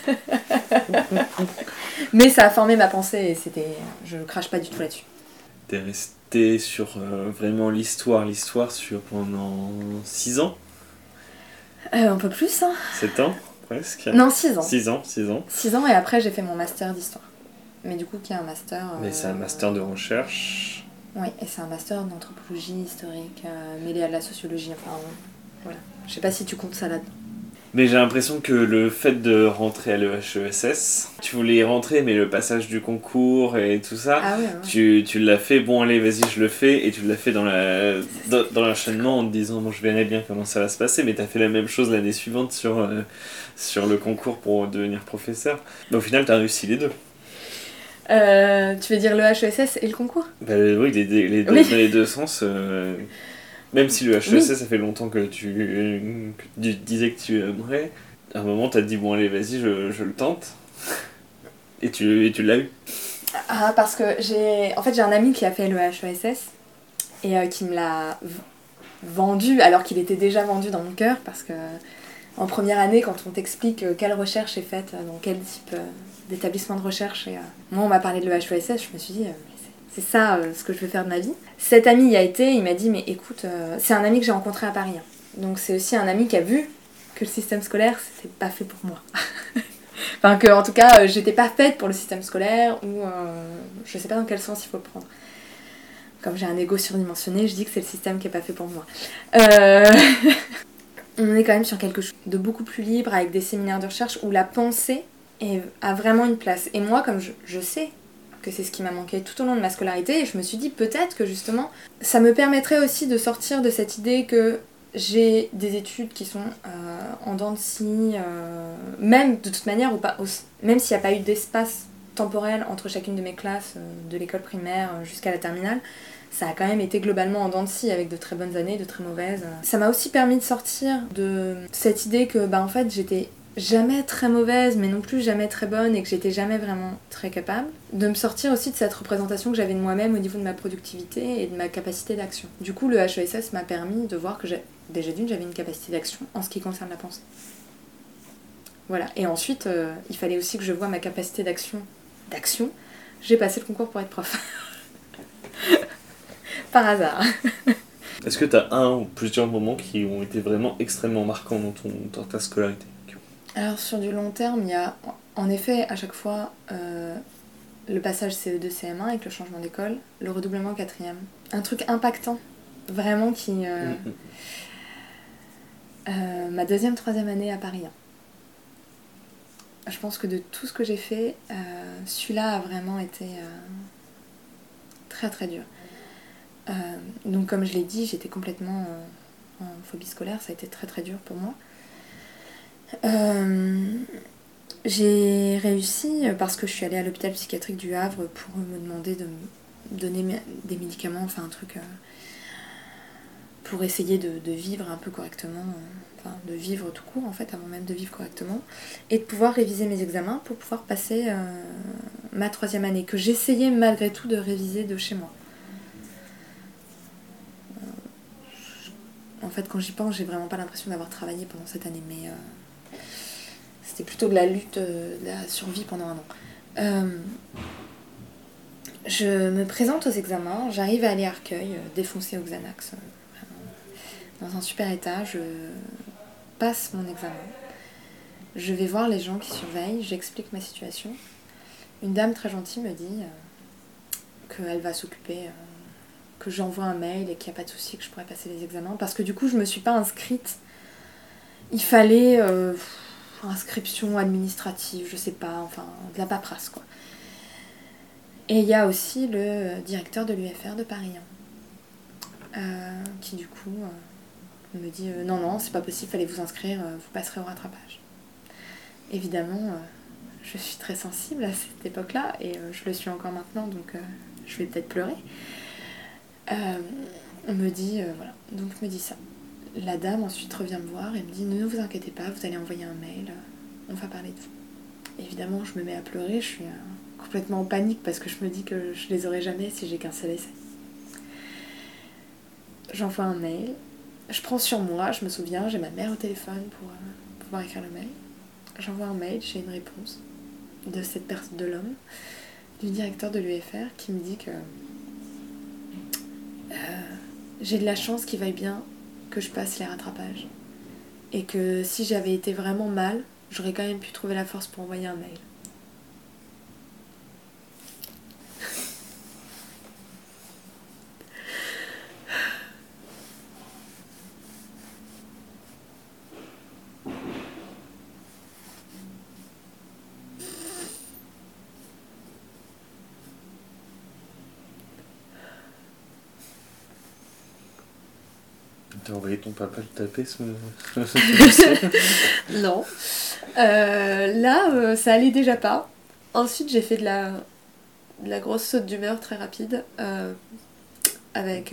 Mais ça a formé ma pensée et je crache pas du tout là-dessus. T'es resté sur vraiment l'histoire sur pendant 6 ans Un peu plus, hein. 7 ans, presque. Non, 6 ans. 6 ans. 6 ans et après j'ai fait mon master d'histoire. Mais du coup, qui est un master... Mais c'est un master de recherche. Oui, et c'est un master d'anthropologie historique, mêlé à de la sociologie, enfin... Voilà. Je sais pas si tu comptes ça là-dedans. Mais j'ai l'impression que le fait de rentrer à l'EHESS, tu voulais y rentrer, mais le passage du concours et tout ça, ah ouais. Tu l'as fait, bon allez vas-y je le fais, et tu l'as fait dans l'enchaînement en te disant bon je verrai bien comment ça va se passer, mais t'as fait la même chose l'année suivante sur le concours pour devenir professeur. Mais au final t'as réussi les deux. Tu veux dire l'EHESS et le concours ? Bah oui, les deux, dans les deux sens... Même si le HEC, ça fait longtemps que tu disais que tu aimerais, à un moment t'as dit bon allez vas-y je le tente, et tu l'as eu. Ah, parce que j'ai un ami qui a fait le HESS et qui me l'a vendu alors qu'il était déjà vendu dans mon cœur, parce que en première année, quand on t'explique quelle recherche est faite dans quel type d'établissement de recherche. Et, moi, on m'a parlé de l'EHESS, je me suis dit, c'est ça ce que je veux faire de ma vie. Cet ami y a été, il m'a dit, mais écoute, c'est un ami que j'ai rencontré à Paris. Hein. Donc c'est aussi un ami qui a vu que le système scolaire, c'était pas fait pour moi. Enfin, que en tout cas, j'étais pas faite pour le système scolaire, ou je sais pas dans quel sens il faut le prendre. Comme j'ai un ego surdimensionné, je dis que c'est le système qui est pas fait pour moi. On est quand même sur quelque chose de beaucoup plus libre, avec des séminaires de recherche où la pensée a vraiment une place. Et moi, comme je sais que c'est ce qui m'a manqué tout au long de ma scolarité, et je me suis dit peut-être que justement, ça me permettrait aussi de sortir de cette idée que j'ai des études qui sont en dents de scie, même de toute manière, ou pas, même s'il n'y a pas eu d'espace temporel entre chacune de mes classes, de l'école primaire jusqu'à la terminale, ça a quand même été globalement en dents de scie, avec de très bonnes années, de très mauvaises. Ça m'a aussi permis de sortir de cette idée que en fait j'étais jamais très mauvaise, mais non plus jamais très bonne, et que j'étais jamais vraiment très capable. De me sortir aussi de cette représentation que j'avais de moi-même au niveau de ma productivité et de ma capacité d'action. Du coup, le HESS m'a permis de voir que déjà j'avais une capacité d'action en ce qui concerne la pensée. Voilà. Et ensuite, il fallait aussi que je voie ma capacité d'action. J'ai passé le concours pour être prof. Par hasard. Est-ce que tu as un ou plusieurs moments qui ont été vraiment extrêmement marquants dans ta scolarité? Alors sur du long terme, il y a en effet à chaque fois le passage CE2 CM1 avec le changement d'école, le redoublement 4e. Un truc impactant, vraiment qui... ma 2e, 3e année à Paris. Je pense que de tout ce que j'ai fait, celui-là a vraiment été très très dur. Donc comme je l'ai dit, j'étais complètement en phobie scolaire, ça a été très très dur pour moi. J'ai réussi parce que je suis allée à l'hôpital psychiatrique du Havre pour me demander de me donner des médicaments, enfin un truc pour essayer de vivre un peu correctement, enfin de vivre tout court en fait, avant même de vivre correctement, et de pouvoir réviser mes examens pour pouvoir passer ma 3e année, que j'essayais malgré tout de réviser de chez moi. En fait, quand j'y pense, j'ai vraiment pas l'impression d'avoir travaillé pendant cette année, mais c'était plutôt de la lutte, de la survie pendant un an. Je me présente aux examens, j'arrive à aller à Arcueil, défoncée au Xanax, dans un super état, je passe mon examen. Je vais voir les gens qui surveillent, j'explique ma situation. Une dame très gentille me dit qu'elle va s'occuper, que j'envoie un mail et qu'il n'y a pas de souci, que je pourrais passer les examens. Parce que du coup, je ne me suis pas inscrite. Il fallait inscription administrative, je sais pas, enfin, de la paperasse, quoi. Et il y a aussi le directeur de l'UFR de Paris, qui du coup me dit non, c'est pas possible, fallait vous inscrire, vous passerez au rattrapage. Évidemment, je suis très sensible à cette époque-là, et je le suis encore maintenant, donc je vais peut-être pleurer. On me dit, voilà, donc me dit ça. La dame ensuite revient me voir et me dit ne vous inquiétez pas, vous allez envoyer un mail, on va parler de vous. Évidemment, je me mets à pleurer, je suis complètement en panique parce que je me dis que je les aurai jamais si j'ai qu'un seul essai. J'envoie un mail, je prends sur moi, je me souviens, j'ai ma mère au téléphone pour pouvoir écrire le mail. J'envoie un mail, j'ai une réponse de cette personne, de l'homme, du directeur de l'UFR qui me dit que j'ai de la chance qu'il vaille bien que je passe les rattrapages. Et que si j'avais été vraiment mal, j'aurais quand même pu trouver la force pour envoyer un mail. T'as envoyé ton papa le taper ce dossier? Non. Là, ça allait déjà pas. Ensuite, j'ai fait de la grosse saute d'humeur très rapide, avec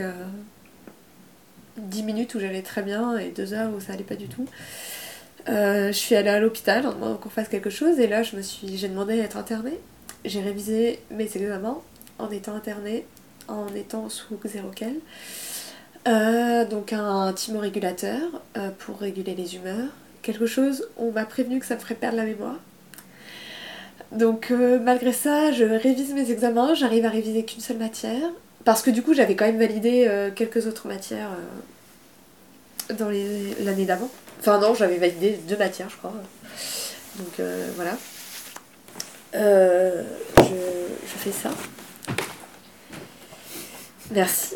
10 minutes où j'allais très bien et 2 heures où ça allait pas du tout. Je suis allée à l'hôpital en demandant qu'on fasse quelque chose, et là j'ai demandé à être internée. J'ai révisé mes examens en étant internée, en étant sous Xeroquel. Donc un thymorégulateur pour réguler les humeurs, quelque chose, on m'a prévenu que ça me ferait perdre la mémoire. Donc malgré ça, je révise mes examens, j'arrive à réviser qu'une seule matière. Parce que du coup, j'avais quand même validé quelques autres matières dans l'année d'avant. Enfin non, j'avais validé 2 matières, je crois. Donc voilà. Je fais ça. Merci.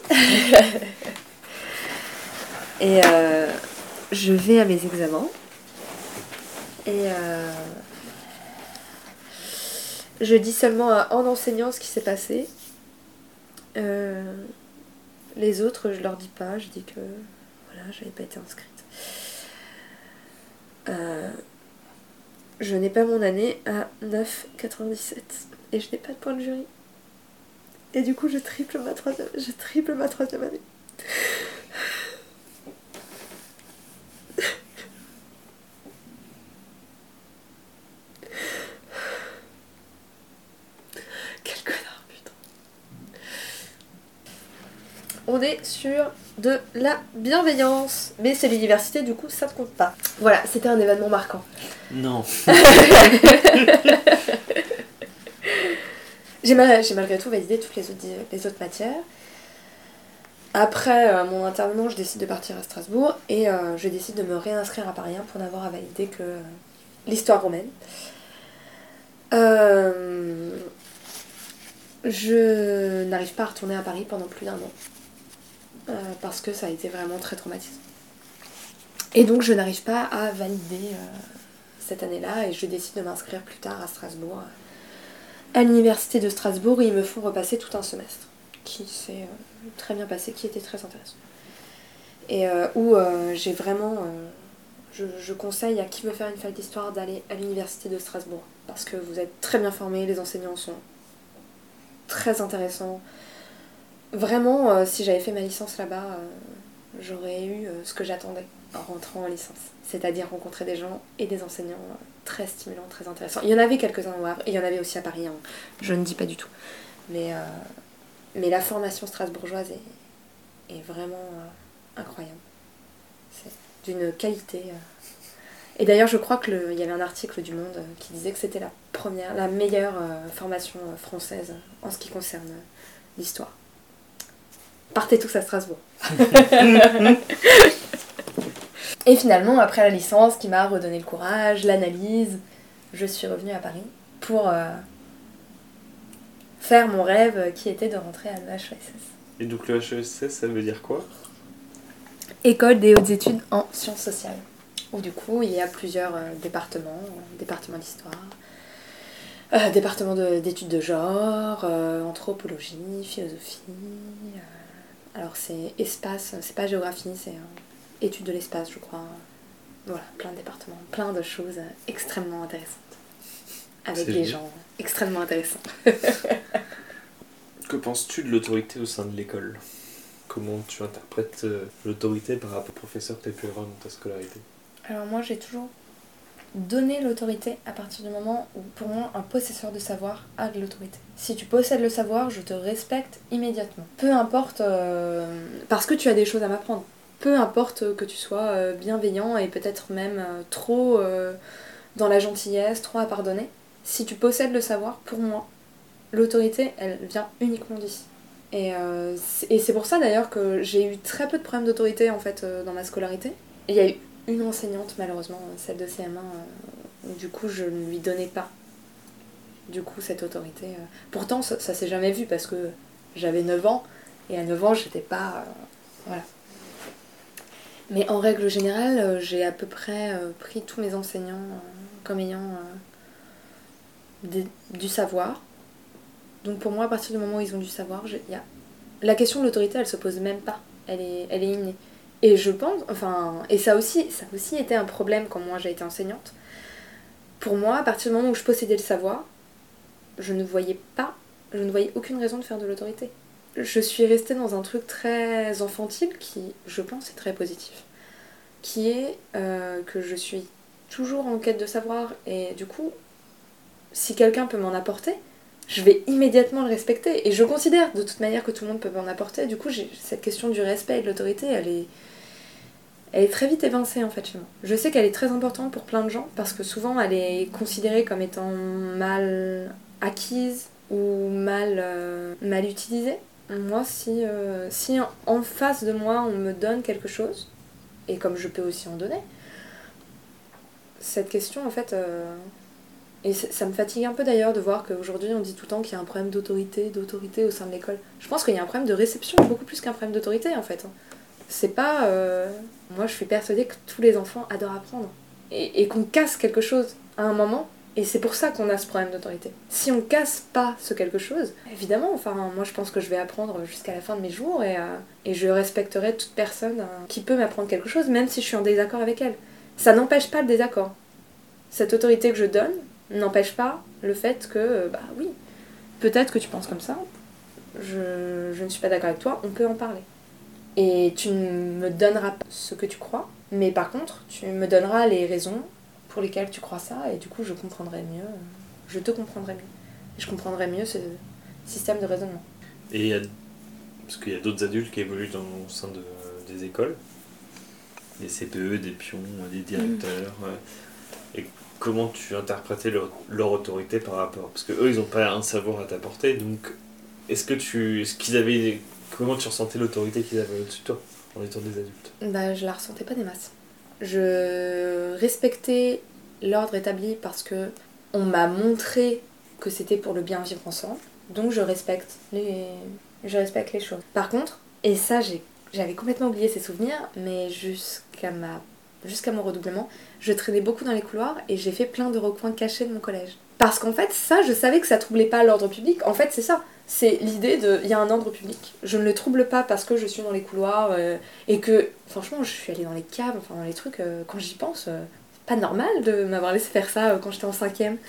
Et je vais à mes examens. Et je dis seulement en enseignant ce qui s'est passé. Les autres, je leur dis pas. Je dis que voilà, j'avais pas été inscrite. Je n'ai pas mon année à 9,97 et je n'ai pas de point de jury. Et du coup, je triple ma troisième année. Quel connard, putain. On est sur de la bienveillance. Mais c'est l'université, du coup, ça ne compte pas. Voilà, c'était un événement marquant. Non. J'ai malgré tout validé toutes les autres matières. Après mon internement, je décide de partir à Strasbourg et je décide de me réinscrire à Paris 1 pour n'avoir à valider que l'histoire romaine. Je n'arrive pas à retourner à Paris pendant plus d'1 an parce que ça a été vraiment très traumatisant. Et donc je n'arrive pas à valider cette année-là et je décide de m'inscrire plus tard à Strasbourg, à l'université de Strasbourg, et ils me font repasser tout un semestre qui s'est très bien passé, qui était très intéressant. Et où j'ai vraiment... je conseille à qui veut faire une fac d'histoire d'aller à l'université de Strasbourg parce que vous êtes très bien formés, les enseignants sont très intéressants. Vraiment, si j'avais fait ma licence là-bas, j'aurais eu ce que j'attendais en rentrant en licence. C'est-à-dire rencontrer des gens et des enseignants très stimulants, très intéressants. Il y en avait quelques-uns au Havre, et il y en avait aussi à Paris, hein. Je ne dis pas du tout. Mais la formation strasbourgeoise est vraiment incroyable. C'est d'une qualité... Et d'ailleurs, je crois qu'il y avait un article du Monde qui disait que c'était la meilleure formation française en ce qui concerne l'histoire. Partez tous à Strasbourg. Et finalement, après la licence, qui m'a redonné le courage, l'analyse, je suis revenue à Paris pour faire mon rêve qui était de rentrer à l'EHESS. Et donc le HESS, ça veut dire quoi ? École des hautes études en sciences sociales. Où du coup, il y a plusieurs départements d'histoire, département d'études de genre, anthropologie, philosophie. Alors c'est espace, c'est pas géographie, c'est études de l'espace, je crois. Voilà, plein de départements, plein de choses extrêmement intéressantes. Avec des gens extrêmement intéressants. Que penses-tu de l'autorité au sein de l'école ? Comment tu interprètes l'autorité par rapport au professeur que tu as pu avoir dans ta scolarité ? Alors moi, j'ai toujours donné l'autorité à partir du moment où, pour moi, un possesseur de savoir a de l'autorité. Si tu possèdes le savoir, je te respecte immédiatement. Peu importe, parce que tu as des choses à m'apprendre. Peu importe que tu sois bienveillant et peut-être même trop dans la gentillesse, trop à pardonner. Si tu possèdes le savoir, pour moi, l'autorité, elle vient uniquement d'ici. Et c'est pour ça d'ailleurs que j'ai eu très peu de problèmes d'autorité en fait dans ma scolarité. Il y a eu une enseignante malheureusement, celle de CM1, où du coup je ne lui donnais pas du coup cette autorité. Pourtant ça s'est jamais vu parce que j'avais 9 ans et à 9 ans j'étais pas... voilà. Mais en règle générale, j'ai à peu près pris tous mes enseignants comme ayant du savoir. Donc pour moi, à partir du moment où ils ont du savoir, la question de l'autorité, elle se pose même pas. Elle est innée. Et je pense, et ça a aussi été un problème quand moi j'ai été enseignante. Pour moi, à partir du moment où je possédais le savoir, je ne voyais aucune raison de faire de l'autorité. Je suis restée dans un truc très infantile qui, je pense, est très positif. Qui est que je suis toujours en quête de savoir et du coup, si quelqu'un peut m'en apporter, je vais immédiatement le respecter. Et je considère de toute manière que tout le monde peut m'en apporter. Du coup, cette question du respect et de l'autorité, Elle est très vite évincée en fait chez moi. Je sais qu'elle est très importante pour plein de gens parce que souvent elle est considérée comme étant mal acquise ou mal utilisée. Moi, si en face de moi on me donne quelque chose, et comme je peux aussi en donner, cette question en fait... Et ça me fatigue un peu d'ailleurs de voir qu'aujourd'hui on dit tout le temps qu'il y a un problème d'autorité au sein de l'école. Je pense qu'il y a un problème de réception beaucoup plus qu'un problème d'autorité en fait. C'est pas... Moi je suis persuadée que tous les enfants adorent apprendre. Et qu'on casse quelque chose à un moment, et c'est pour ça qu'on a ce problème d'autorité. Si on casse pas ce quelque chose, évidemment, enfin moi je pense que je vais apprendre jusqu'à la fin de mes jours et je respecterai toute personne qui peut m'apprendre quelque chose, même si je suis en désaccord avec elle. Ça n'empêche pas le désaccord. Cette autorité que je donne n'empêche pas le fait que, bah oui, peut-être que tu penses comme ça, je ne suis pas d'accord avec toi, on peut en parler. Et tu ne me donneras pas ce que tu crois, mais par contre, tu me donneras les raisons pour lesquelles tu crois ça, et du coup, je comprendrai mieux, je te comprendrai mieux. Et je comprendrai mieux ce système de raisonnement. Et parce qu'il y a d'autres adultes qui évoluent au sein des écoles, des CPE, des pions, des directeurs. Et comment tu interprétais leur autorité par rapport... Parce qu'eux, ils n'ont pas un savoir à t'apporter, donc comment tu ressentais l'autorité qu'ils avaient au-dessus de toi, en étant des adultes? Bah, je la ressentais pas des masses. Je respectais l'ordre établi parce que on m'a montré que c'était pour le bien vivre ensemble, donc je respecte les choses. Par contre, et ça j'avais complètement oublié ces souvenirs, mais jusqu'à mon redoublement, je traînais beaucoup dans les couloirs et j'ai fait plein de recoins cachés de mon collège. Parce qu'en fait, ça, je savais que ça troublait pas l'ordre public. En fait, c'est ça. C'est l'idée de... Il y a un ordre public. Je ne le trouble pas parce que je suis dans les couloirs et que... Franchement, je suis allée dans les caves, enfin dans les trucs... quand j'y pense, c'est pas normal de m'avoir laissé faire ça quand j'étais en 5e.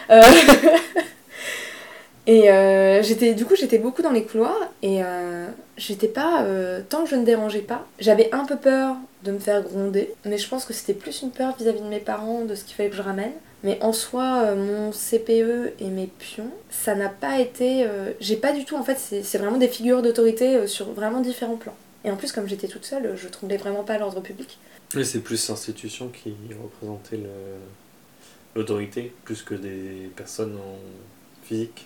Et j'étais beaucoup dans les couloirs et j'étais pas... tant que je ne dérangeais pas, j'avais un peu peur de me faire gronder, mais je pense que c'était plus une peur vis-à-vis de mes parents, de ce qu'il fallait que je ramène. Mais en soi, mon CPE et mes pions, ça n'a pas été... j'ai pas du tout... En fait, c'est vraiment des figures d'autorité sur vraiment différents plans. Et en plus, comme j'étais toute seule, je troublais vraiment pas l'ordre public. Mais c'est plus l'institution qui représentait l'autorité, plus que des personnes en physique.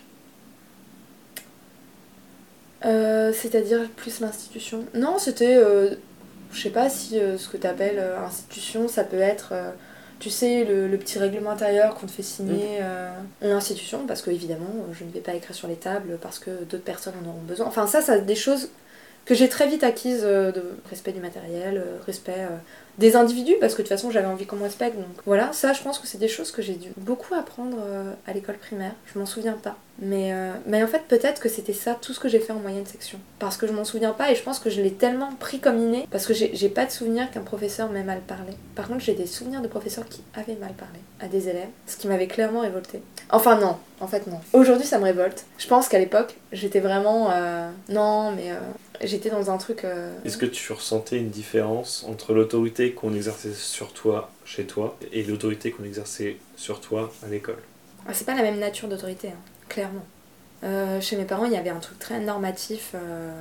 C'est-à-dire plus l'institution. Non, c'était... je sais pas si ce que t'appelles institution, ça peut être... tu sais, le petit règlement intérieur qu'on te fait signer l'institution, parce que évidemment, je ne vais pas écrire sur les tables parce que d'autres personnes en auront besoin. Enfin, ça des choses que j'ai très vite acquises de respect du matériel, respect des individus, parce que de toute façon, j'avais envie qu'on me respecte. Donc voilà, ça, je pense que c'est des choses que j'ai dû beaucoup apprendre à l'école primaire. Je m'en souviens pas. Mais en fait, peut-être que c'était ça, tout ce que j'ai fait en moyenne section. Parce que je m'en souviens pas et je pense que je l'ai tellement pris comme inné, parce que j'ai pas de souvenir qu'un professeur m'ait mal parlé. Par contre, j'ai des souvenirs de professeurs qui avaient mal parlé à des élèves, ce qui m'avait clairement révolté. Enfin non, en fait non. Aujourd'hui, ça me révolte. Je pense qu'à l'époque, j'étais vraiment... non, mais... j'étais dans un truc... Est-ce que tu ressentais une différence entre l'autorité qu'on exerçait sur toi, chez toi, et l'autorité qu'on exerçait sur toi à l'école? Ah, c'est pas la même nature d'autorité, hein, clairement. Chez mes parents, il y avait un truc très normatif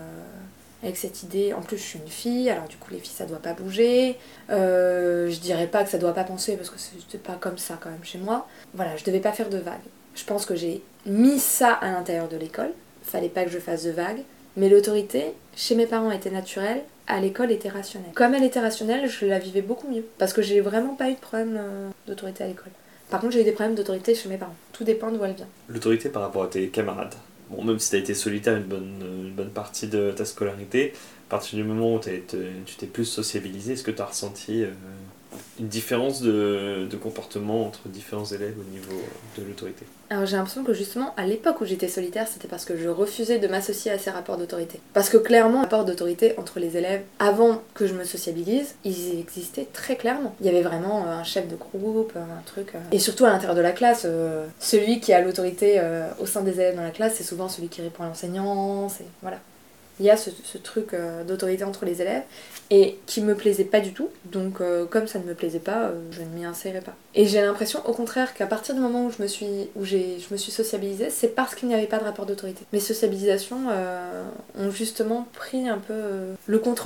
avec cette idée. En plus, je suis une fille, alors du coup, les filles, ça doit pas bouger. Je dirais pas que ça doit pas penser, parce que c'était pas comme ça quand même chez moi. Voilà, je devais pas faire de vagues. Je pense que j'ai mis ça à l'intérieur de l'école. Fallait pas que je fasse de vagues. Mais l'autorité, chez mes parents, était naturelle, à l'école, était rationnelle. Comme elle était rationnelle, je la vivais beaucoup mieux. Parce que j'ai vraiment pas eu de problème d'autorité à l'école. Par contre, j'ai eu des problèmes d'autorité chez mes parents. Tout dépend d'où elle vient. L'autorité par rapport à tes camarades. Bon, même si t'as été solitaire une bonne partie de ta scolarité, à partir du moment où tu t'es plus sociabilisé, est-ce que tu as ressenti une différence de comportement entre différents élèves au niveau de l'autorité? Alors j'ai l'impression que justement, à l'époque où j'étais solitaire, c'était parce que je refusais de m'associer à ces rapports d'autorité. Parce que clairement, les rapports d'autorité entre les élèves, avant que je me sociabilise, ils existaient très clairement. Il y avait vraiment un chef de groupe, un truc... Et surtout à l'intérieur de la classe, celui qui a l'autorité au sein des élèves dans la classe, c'est souvent celui qui répond à l'enseignant, c'est... Voilà. Il y a ce truc d'autorité entre les élèves et qui me plaisait pas du tout, donc comme ça ne me plaisait pas, je ne m'y insérais pas. Et j'ai l'impression au contraire qu'à partir du moment où je me suis sociabilisée, c'est parce qu'il n'y avait pas de rapport d'autorité. Mes sociabilisations ont justement pris un peu le contre-pied.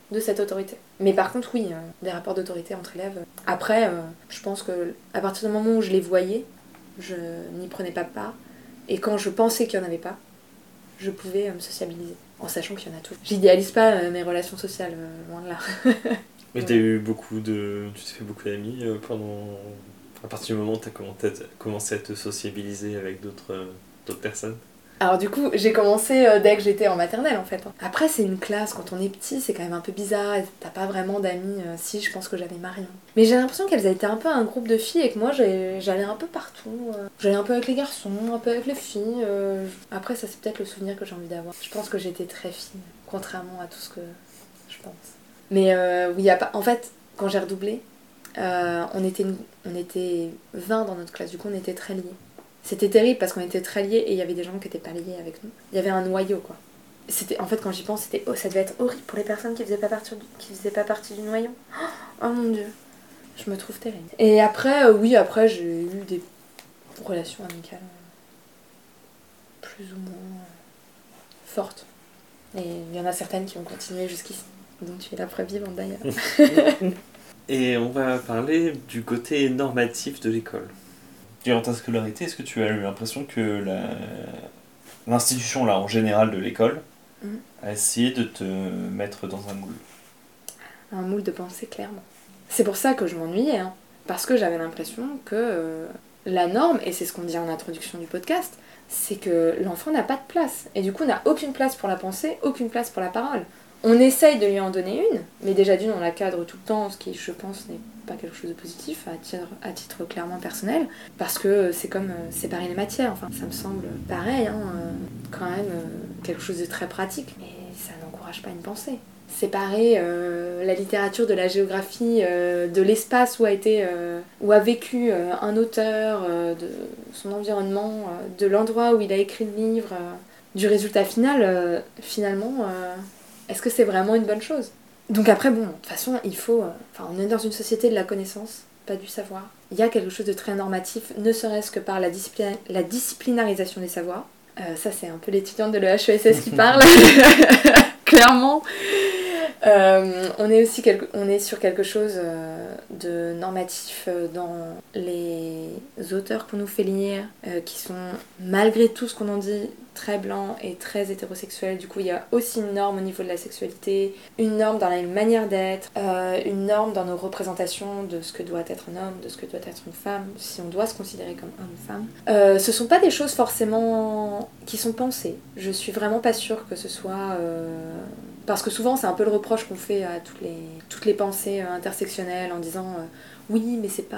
de cette autorité. Mais par contre, oui, des rapports d'autorité entre élèves. Après, je pense que à partir du moment où je les voyais, je n'y prenais pas part. Et quand je pensais qu'il n'y en avait pas, je pouvais me sociabiliser, en sachant qu'il y en a tout. J'idéalise pas mes relations sociales, loin de là. Mais t'as eu beaucoup de... Tu t'es fait beaucoup d'amis pendant... À partir du moment où t'as commencé à te sociabiliser avec d'autres personnes? Alors du coup, j'ai commencé dès que j'étais en maternelle en fait. Après, c'est une classe, quand on est petit, c'est quand même un peu bizarre, et t'as pas vraiment d'amis. Si, je pense que j'avais Marion. Mais j'ai l'impression qu'elles étaient un peu un groupe de filles et que moi j'allais un peu partout. J'allais un peu avec les garçons, un peu avec les filles. Après, ça c'est peut-être le souvenir que j'ai envie d'avoir. Je pense que j'étais très fine, contrairement à tout ce que je pense. Mais oui, en fait, quand j'ai redoublé, on était 20 dans notre classe, du coup on était très liés. C'était terrible parce qu'on était très liés et il y avait des gens qui étaient pas liés avec nous. Il y avait un noyau quoi. En fait quand j'y pense, ça devait être horrible pour les personnes qui faisaient pas partie du noyau. Oh mon dieu, je me trouve terrible. Et après, oui, après j'ai eu des relations amicales plus ou moins fortes. Et il y en a certaines qui ont continué jusqu'ici. Donc tu es la preuve vivante d'ailleurs. Et on va parler du côté normatif de l'école. Durant ta scolarité, est-ce que tu as eu l'impression que l'institution là, en général de l'école a essayé de te mettre dans un moule? Un moule de pensée, clairement. C'est pour ça que je m'ennuyais, hein, parce que j'avais l'impression que la norme, et c'est ce qu'on dit en introduction du podcast, c'est que l'enfant n'a pas de place. Et du coup, n'a aucune place pour la pensée, aucune place pour la parole. On essaye de lui en donner une, mais déjà d'une, on la cadre tout le temps, ce qui, je pense, n'est pas quelque chose de positif à titre clairement personnel, parce que c'est comme séparer les matières. Enfin, ça me semble pareil, hein, quand même quelque chose de très pratique, mais ça n'encourage pas une pensée. Séparer la littérature de la géographie, de l'espace où a vécu un auteur, de son environnement, de l'endroit où il a écrit le livre, du résultat final, finalement, est-ce que c'est vraiment une bonne chose? Donc après, bon, de toute façon, on est dans une société de la connaissance, pas du savoir. Il y a quelque chose de très normatif, ne serait-ce que par la disciplinarisation des savoirs. Ça, c'est un peu l'étudiante de l'EHESS qui parle, clairement. On est sur quelque chose de normatif dans les auteurs qu'on nous fait lire, qui sont, malgré tout ce qu'on en dit, très blancs et très hétérosexuels. Du coup, il y a aussi une norme au niveau de la sexualité, une norme dans la manière d'être, une norme dans nos représentations de ce que doit être un homme, de ce que doit être une femme, si on doit se considérer comme homme ou femme. Ce sont pas des choses forcément qui sont pensées. Je suis vraiment pas sûre que ce soit... Parce que souvent, c'est un peu le reproche qu'on fait à toutes les pensées intersectionnelles en disant oui, mais c'est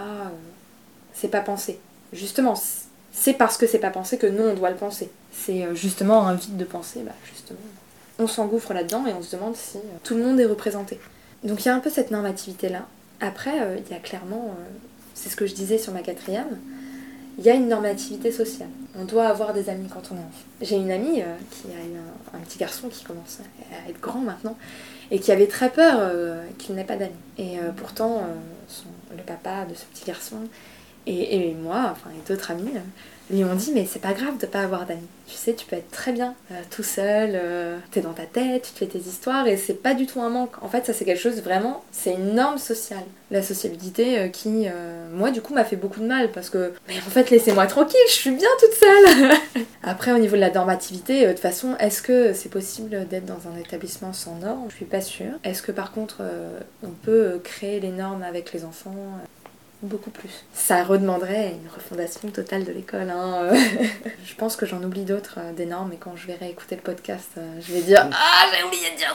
pas pensé. Justement, c'est parce que c'est pas pensé que nous, on doit le penser. C'est justement un vide de pensée, justement. On s'engouffre là-dedans et on se demande si tout le monde est représenté. Donc il y a un peu cette normativité-là. Après, il y a clairement, c'est ce que je disais sur ma 4e, il y a une normativité sociale. On doit avoir des amis quand on est enfant. J'ai une amie qui a eu un petit garçon qui commence à être grand maintenant et qui avait très peur qu'il n'ait pas d'amis. Et pourtant, le papa de ce petit garçon et moi, et d'autres amis, lui ont dit mais c'est pas grave de pas avoir d'amis. Tu sais, tu peux être très bien tout seul, t'es dans ta tête, tu te fais tes histoires et c'est pas du tout un manque. En fait, ça c'est quelque chose vraiment, c'est une norme sociale. La sociabilité qui, moi du coup, m'a fait beaucoup de mal parce que, mais en fait, laissez-moi tranquille, je suis bien toute seule. Après, au niveau de la normativité, de toute façon, est-ce que c'est possible d'être dans un établissement sans normes? Je suis pas sûre. Est-ce que par contre, on peut créer les normes avec les enfants? Beaucoup plus. Ça redemanderait une refondation totale de l'école. Hein. Je pense que j'en oublie d'autres, des normes, et quand je vais réécouter le podcast, je vais dire « Ah, j'ai oublié de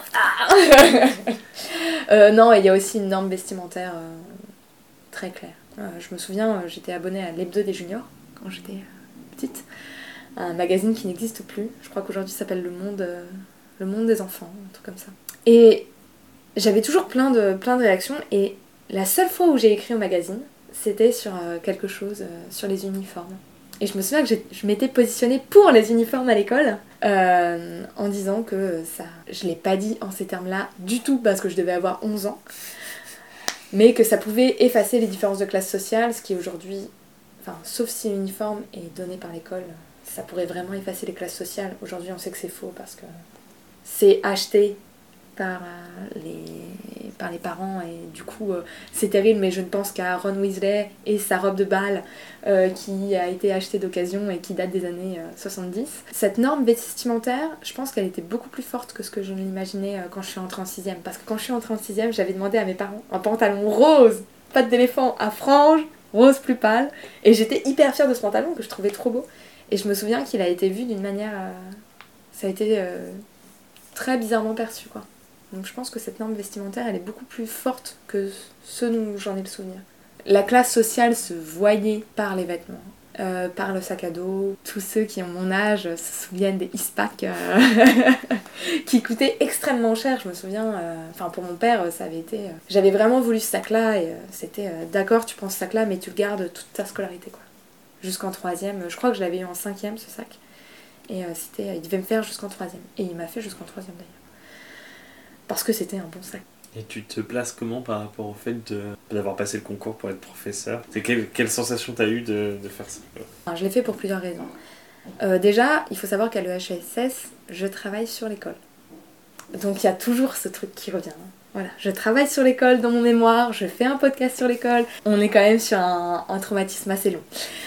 dire ça !» Non, il y a aussi une norme vestimentaire très claire. Je me souviens, j'étais abonnée à l'Hebdo des Juniors, quand j'étais petite. Un magazine qui n'existe plus. Je crois qu'aujourd'hui ça s'appelle Le Monde des Enfants, un truc comme ça. Et j'avais toujours plein de réactions, et la seule fois où j'ai écrit au magazine, c'était sur quelque chose, sur les uniformes. Et je me souviens que je m'étais positionnée pour les uniformes à l'école, en disant que ça... Je l'ai pas dit en ces termes-là du tout, parce que je devais avoir 11 ans, mais que ça pouvait effacer les différences de classe sociale, ce qui aujourd'hui, sauf si l'uniforme est donné par l'école, ça pourrait vraiment effacer les classes sociales. Aujourd'hui, on sait que c'est faux, parce que c'est acheté par par les parents et du coup c'est terrible, mais je ne pense qu'à Ron Weasley et sa robe de bal qui a été achetée d'occasion et qui date des années 70. Cette norme vestimentaire, je pense qu'elle était beaucoup plus forte que ce que je l'imaginais quand je suis entrée en 6ème, parce que quand je suis entrée en 6ème, j'avais demandé à mes parents un pantalon rose, pattes d'éléphant à franges, rose plus pâle, et j'étais hyper fière de ce pantalon que je trouvais trop beau. Et je me souviens qu'il a été vu d'une manière... ça a été très bizarrement perçu, quoi. Donc je pense que cette norme vestimentaire, elle est beaucoup plus forte que ce dont j'en ai le souvenir. La classe sociale se voyait par les vêtements, par le sac à dos. Tous ceux qui ont mon âge se souviennent des Eastpak qui coûtaient extrêmement cher. Je me souviens, pour mon père, ça avait été... j'avais vraiment voulu ce sac-là et c'était d'accord, tu prends ce sac-là, mais tu le gardes toute ta scolarité, quoi. Jusqu'en 3ème, je crois que je l'avais eu en 5ème ce sac. Et il devait me faire jusqu'en 3ème. Et il m'a fait jusqu'en 3ème d'ailleurs. Parce que c'était un bon sac. Et tu te places comment par rapport au fait d'avoir passé le concours pour être professeur ? Quelle sensation t'as eu de faire ça ? Alors, je l'ai fait pour plusieurs raisons. Déjà, il faut savoir qu'à l'EHSS, je travaille sur l'école. Donc il y a toujours ce truc qui revient. Voilà, je travaille sur l'école dans mon mémoire, je fais un podcast sur l'école. On est quand même sur un traumatisme assez long.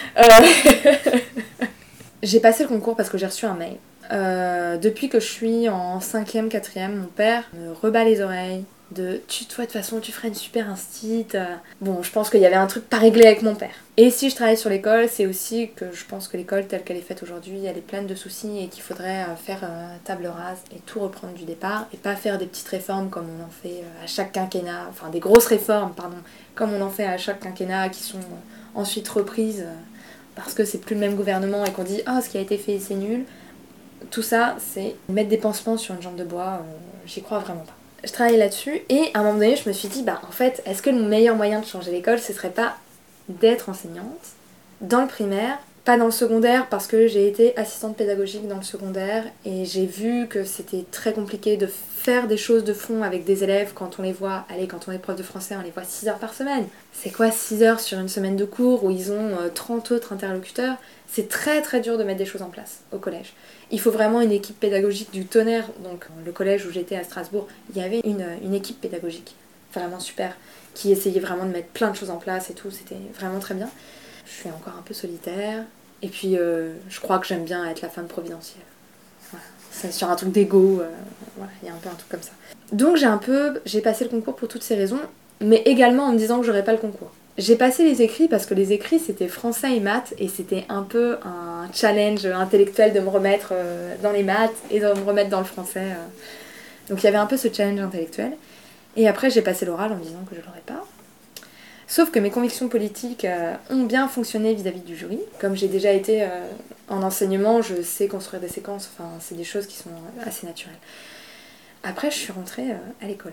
J'ai passé le concours parce que j'ai reçu un mail. Depuis que je suis en 5ème, 4ème, mon père me rebat les oreilles de toi de toute façon tu ferais une super instit. Bon, je pense qu'il y avait un truc pas réglé avec mon père. Et si je travaille sur l'école, c'est aussi que je pense que l'école telle qu'elle est faite aujourd'hui, elle est pleine de soucis et qu'il faudrait faire table rase et tout reprendre du départ et pas faire des petites réformes comme on en fait à chaque quinquennat, enfin des grosses réformes, pardon, comme on en fait à chaque quinquennat qui sont ensuite reprises parce que c'est plus le même gouvernement et qu'on dit « Ah, ce qui a été fait c'est nul ». Tout ça, c'est mettre des pansements sur une jambe de bois, j'y crois vraiment pas. Je travaillais là-dessus et à un moment donné, je me suis dit, en fait, est-ce que le meilleur moyen de changer l'école, ce serait pas d'être enseignante dans le primaire, pas dans le secondaire, parce que j'ai été assistante pédagogique dans le secondaire et j'ai vu que c'était très compliqué de faire des choses de fond avec des élèves quand on les voit, quand on est prof de français, on les voit 6 heures par semaine. C'est quoi 6 heures sur une semaine de cours où ils ont 30 autres interlocuteurs ? C'est très très dur de mettre des choses en place au collège. Il faut vraiment une équipe pédagogique du tonnerre. Donc le collège où j'étais à Strasbourg, il y avait une équipe pédagogique vraiment super qui essayait vraiment de mettre plein de choses en place et tout, c'était vraiment très bien. Je suis encore un peu solitaire et puis je crois que j'aime bien être la femme providentielle. Voilà. C'est sur un truc d'ego, voilà, il y a un peu un truc comme ça. Donc j'ai passé le concours pour toutes ces raisons, mais également en me disant que j'aurais pas le concours. J'ai passé les écrits parce que les écrits c'était français et maths et c'était un peu un challenge intellectuel de me remettre dans les maths et de me remettre dans le français. Donc il y avait un peu ce challenge intellectuel. Et après j'ai passé l'oral en me disant que je l'aurais pas. Sauf que mes convictions politiques ont bien fonctionné vis-à-vis du jury. Comme j'ai déjà été en enseignement, je sais construire des séquences, enfin c'est des choses qui sont assez naturelles. Après je suis rentrée à l'école.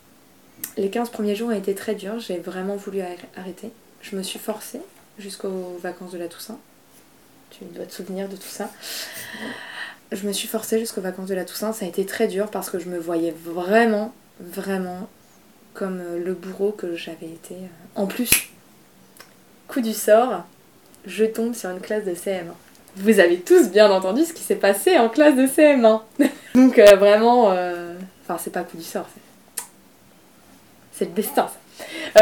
Les 15 premiers jours ont été très durs, j'ai vraiment voulu arrêter. Je me suis forcée jusqu'aux vacances de la Toussaint. Tu dois te souvenir de tout ça. Je me suis forcée jusqu'aux vacances de la Toussaint, ça a été très dur parce que je me voyais vraiment, vraiment comme le bourreau que j'avais été. En plus, coup du sort, je tombe sur une classe de CM1. Vous avez tous bien entendu ce qui s'est passé en classe de CM1. Donc vraiment, c'est pas coup du sort, c'est le destin, ça.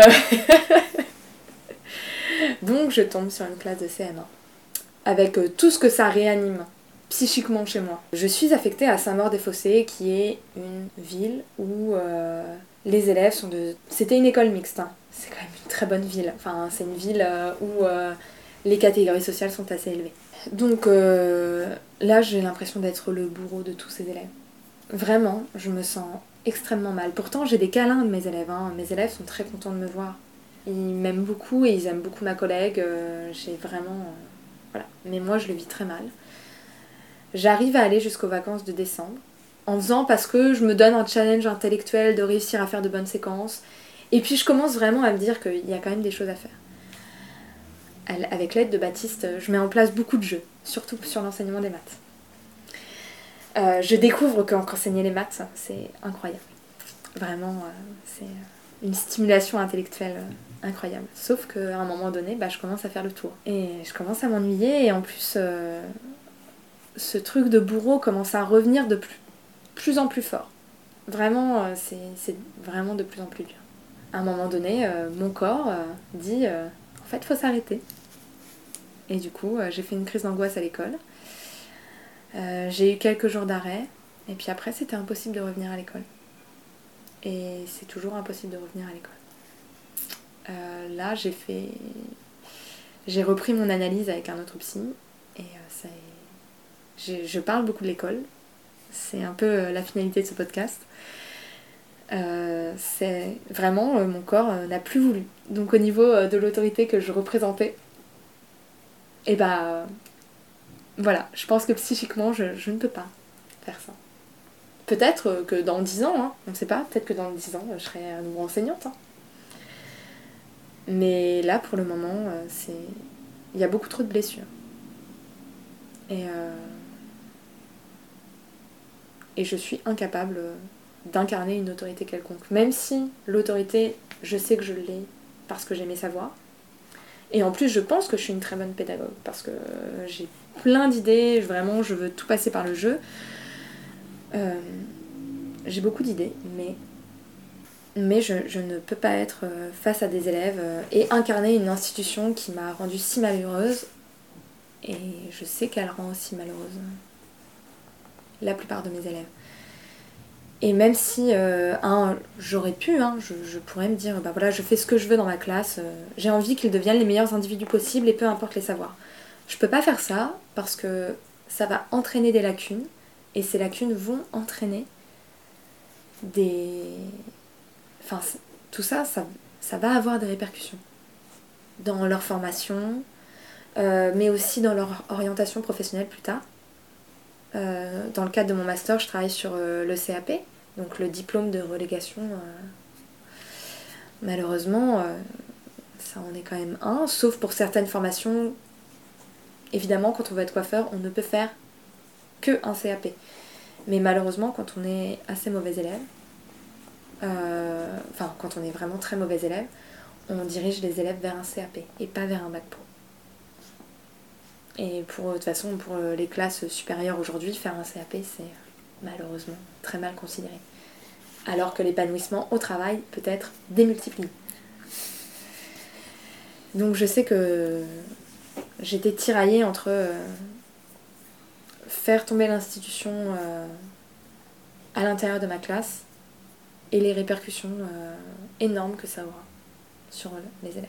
Donc je tombe sur une classe de CM1 avec tout ce que ça réanime psychiquement chez moi. Je suis affectée à Saint-Maur-des-Fossés, qui est une ville où les élèves sont de... C'était une école mixte, hein. C'est quand même une très bonne ville. Enfin, c'est une ville où les catégories sociales sont assez élevées. Donc là, j'ai l'impression d'être le bourreau de tous ces élèves. Vraiment, je me sens extrêmement mal. Pourtant, j'ai des câlins de mes élèves, hein. Mes élèves sont très contents de me voir. Ils m'aiment beaucoup et ils aiment beaucoup ma collègue. J'ai vraiment... voilà. Mais moi, je le vis très mal. J'arrive à aller jusqu'aux vacances de décembre, en faisant parce que je me donne un challenge intellectuel de réussir à faire de bonnes séquences. Et puis je commence vraiment à me dire qu'il y a quand même des choses à faire. Avec l'aide de Baptiste, je mets en place beaucoup de jeux, surtout sur l'enseignement des maths. Je découvre qu'enseigner les maths, c'est incroyable. Vraiment, c'est une stimulation intellectuelle incroyable. Sauf qu'à un moment donné, je commence à faire le tour. Et je commence à m'ennuyer, et en plus, ce truc de bourreau commence à revenir de plus en plus fort. Vraiment, c'est vraiment de plus en plus dur. À un moment donné, mon corps dit en fait, il faut s'arrêter. Et du coup, j'ai fait une crise d'angoisse à l'école. J'ai eu quelques jours d'arrêt. Et puis après, c'était impossible de revenir à l'école. Et c'est toujours impossible de revenir à l'école. Là, j'ai repris mon analyse avec un autre psy. Et je parle beaucoup de l'école. C'est un peu la finalité de ce podcast. C'est vraiment mon corps n'a plus voulu. Donc au niveau de l'autorité que je représentais, et voilà, je pense que psychiquement je ne peux pas faire ça. Peut-être que dans 10 ans, hein, on ne sait pas, peut-être que dans 10 ans je serai à nouveau enseignante. Hein. Mais là pour le moment, il y a beaucoup trop de blessures. Et je suis incapable d'incarner une autorité quelconque. Même si l'autorité, je sais que je l'ai parce que j'ai mes savoirs. Et en plus, je pense que je suis une très bonne pédagogue parce que j'ai plein d'idées, vraiment, je veux tout passer par le jeu. J'ai beaucoup d'idées, mais je ne peux pas être face à des élèves et incarner une institution qui m'a rendue si malheureuse. Et je sais qu'elle rend aussi malheureuse la plupart de mes élèves. Et même si j'aurais pu, je pourrais me dire, voilà, je fais ce que je veux dans ma classe, j'ai envie qu'ils deviennent les meilleurs individus possibles et peu importe les savoirs. Je peux pas faire ça parce que ça va entraîner des lacunes et ces lacunes vont entraîner des... Enfin, tout ça, ça va avoir des répercussions dans leur formation, mais aussi dans leur orientation professionnelle plus tard. Dans le cadre de mon master, je travaille sur le CAP, donc le diplôme de relégation. Malheureusement, ça en est quand même un, sauf pour certaines formations. Évidemment, quand on veut être coiffeur, on ne peut faire que un CAP. Mais malheureusement, quand on est assez mauvais élève, quand on est vraiment très mauvais élève, on dirige les élèves vers un CAP et pas vers un bac pro. Et de toute façon, pour les classes supérieures aujourd'hui, faire un CAP, c'est malheureusement très mal considéré. Alors que l'épanouissement au travail peut être démultiplié. Donc je sais que j'étais tiraillée entre faire tomber l'institution à l'intérieur de ma classe et les répercussions énormes que ça aura sur les élèves.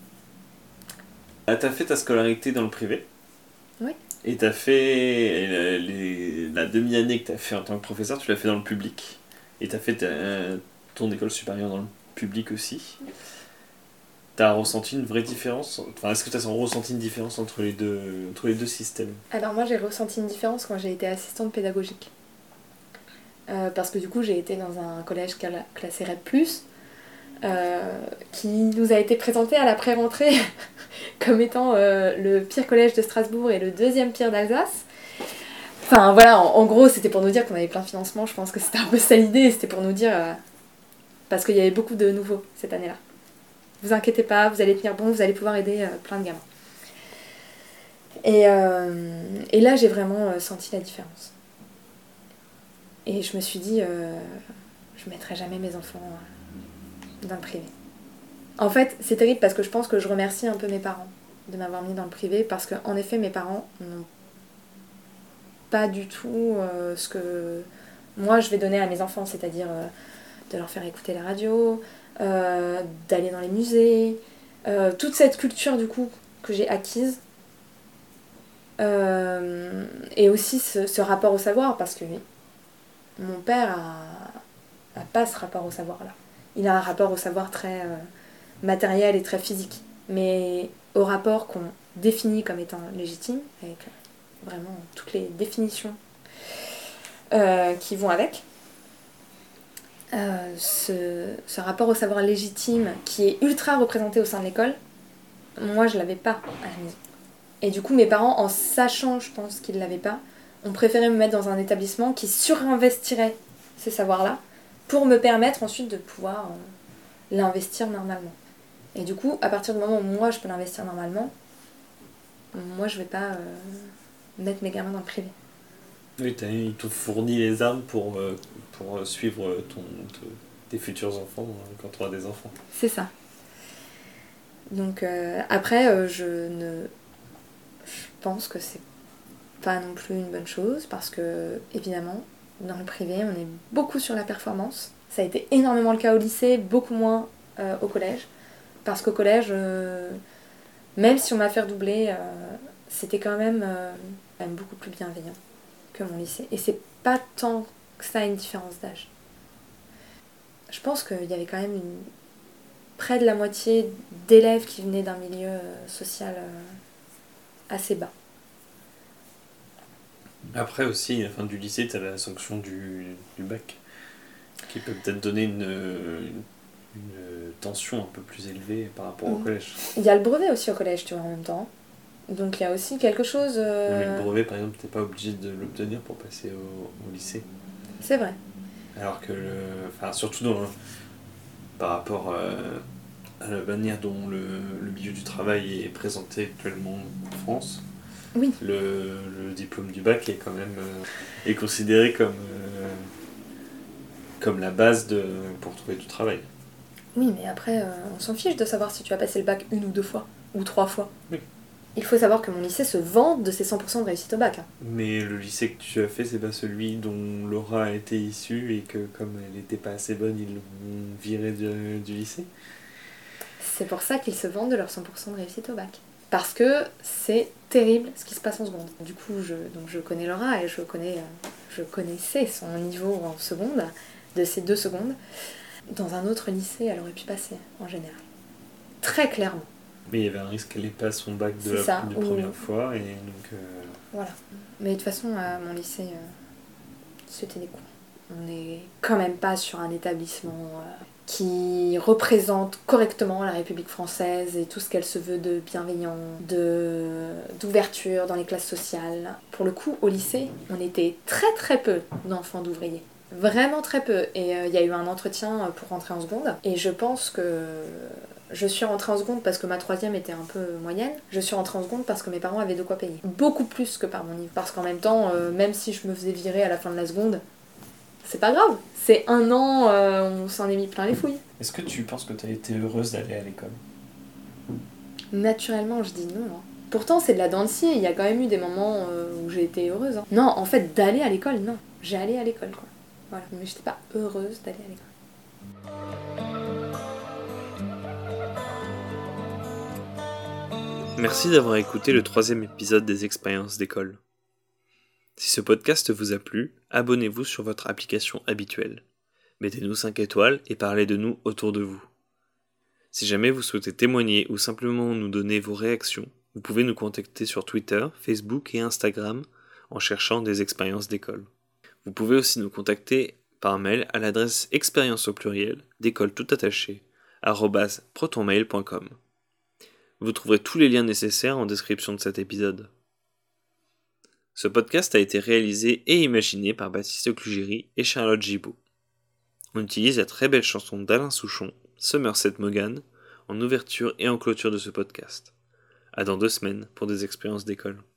T'as fait ta scolarité dans le privé. Oui. Et t'as fait la demi-année que t'as fait en tant que professeur, tu l'as fait dans le public. Et t'as fait ton école supérieure dans le public aussi. T'as ressenti une vraie différence ? Enfin, est-ce que t'as ressenti une différence entre les deux systèmes ? Alors moi j'ai ressenti une différence quand j'ai été assistante pédagogique. Parce que du coup j'ai été dans un collège classé REP+, qui nous a été présenté à la pré-rentrée comme étant le pire collège de Strasbourg et le deuxième pire d'Alsace. Enfin voilà, en gros c'était pour nous dire qu'on avait plein de financement, je pense que c'était un peu ça l'idée, c'était pour nous dire... parce qu'il y avait beaucoup de nouveaux cette année-là. Vous inquiétez pas, vous allez tenir bon, vous allez pouvoir aider plein de gamins. Et là j'ai vraiment senti la différence. Et je me suis dit, je mettrai jamais mes enfants dans le privé. En fait, c'est terrible parce que je pense que je remercie un peu mes parents de m'avoir mis dans le privé parce qu'en effet, mes parents n'ont pas du tout ce que moi je vais donner à mes enfants, c'est-à-dire de leur faire écouter la radio, d'aller dans les musées, toute cette culture du coup que j'ai acquise. Et aussi ce rapport au savoir parce que mon père a pas ce rapport au savoir là. Il a un rapport au savoir très matériel et très physique, mais au rapport qu'on définit comme étant légitime, avec vraiment toutes les définitions qui vont avec, ce rapport au savoir légitime qui est ultra représenté au sein de l'école, moi je l'avais pas à la maison. Et du coup mes parents, en sachant je pense qu'ils l'avaient pas, ont préféré me mettre dans un établissement qui surinvestirait ces savoirs-là pour me permettre ensuite de pouvoir l'investir normalement. Et du coup, à partir du moment où moi je peux l'investir normalement, moi je vais pas mettre mes gamins dans le privé. Oui, ils t'ont fourni les armes pour pour suivre tes futurs enfants quand tu auras des enfants. C'est ça. Donc après, je pense que c'est pas non plus une bonne chose parce que, évidemment, dans le privé, on est beaucoup sur la performance. Ça a été énormément le cas au lycée, beaucoup moins au collège. Parce qu'au collège, même si on m'a fait redoubler, c'était quand même beaucoup plus bienveillant que mon lycée. Et c'est pas tant que ça une différence d'âge. Je pense qu'il y avait quand même près de la moitié d'élèves qui venaient d'un milieu social assez bas. Après aussi, à la fin du lycée, tu as la sanction du bac, qui peut peut-être donner une tension un peu plus élevée par rapport au collège. Il y a le brevet aussi au collège, tu vois, en même temps. Donc il y a aussi quelque chose... Mais le brevet, par exemple, t'es pas obligé de l'obtenir pour passer au lycée. C'est vrai. Alors que, surtout par rapport à la manière dont le milieu du travail est présenté actuellement en France, oui. Le diplôme du bac est quand même est considéré comme la base pour trouver du travail. Oui, mais après, on s'en fiche de savoir si tu as passé le bac 1 ou 2 fois, ou 3 fois. Oui. Il faut savoir que mon lycée se vante de ses 100% de réussite au bac. Mais le lycée que tu as fait, c'est pas celui dont Laura a été issue et que comme elle n'était pas assez bonne, ils l'ont virée du lycée. C'est pour ça qu'ils se vantent de leur 100% de réussite au bac. Parce que c'est terrible ce qui se passe en seconde. Du coup, je connais Laura et je connaissais son niveau en seconde, de ces 2 secondes. Dans un autre lycée, elle aurait pu passer, en général. Très clairement. Mais il y avait un risque qu'elle n'ait pas son bac de la première fois, et donc... Voilà. Mais de toute façon, à mon lycée, c'était des cons. On n'est quand même pas sur un établissement qui représente correctement la République française et tout ce qu'elle se veut de bienveillant, d'ouverture dans les classes sociales. Pour le coup, au lycée, on était très très peu d'enfants d'ouvriers. Vraiment très peu. Et il y a eu un entretien pour rentrer en seconde. Et je pense que je suis rentrée en seconde parce que ma troisième était un peu moyenne. Je suis rentrée en seconde parce que mes parents avaient de quoi payer. Beaucoup plus que par mon niveau. Parce qu'en même temps, même si je me faisais virer à la fin de la seconde, c'est pas grave. C'est 1 an, on s'en est mis plein les fouilles. Est-ce que tu penses que tu as été heureuse d'aller à l'école ? Naturellement, je dis non. Hein. Pourtant, c'est de la danse. Il y a quand même eu des moments où j'ai été heureuse. Hein. Non, en fait, d'aller à l'école, non. J'ai allé à l'école, quoi. Voilà. Mais j'étais pas heureuse d'aller à l'école. Merci d'avoir écouté le 3e épisode des expériences d'école. Si ce podcast vous a plu, abonnez-vous sur votre application habituelle. Mettez-nous 5 étoiles et parlez de nous autour de vous. Si jamais vous souhaitez témoigner ou simplement nous donner vos réactions, vous pouvez nous contacter sur Twitter, Facebook et Instagram en cherchant des expériences d'école. Vous pouvez aussi nous contacter par mail à l'adresse expérience au pluriel d'école tout attaché @protonmail.com. Vous trouverez tous les liens nécessaires en description de cet épisode. Ce podcast a été réalisé et imaginé par Baptiste Clugéry et Charlotte Gibaud. On utilise la très belle chanson d'Alain Souchon, Somerset Maugham, en ouverture et en clôture de ce podcast. À dans 2 semaines pour des expériences d'école.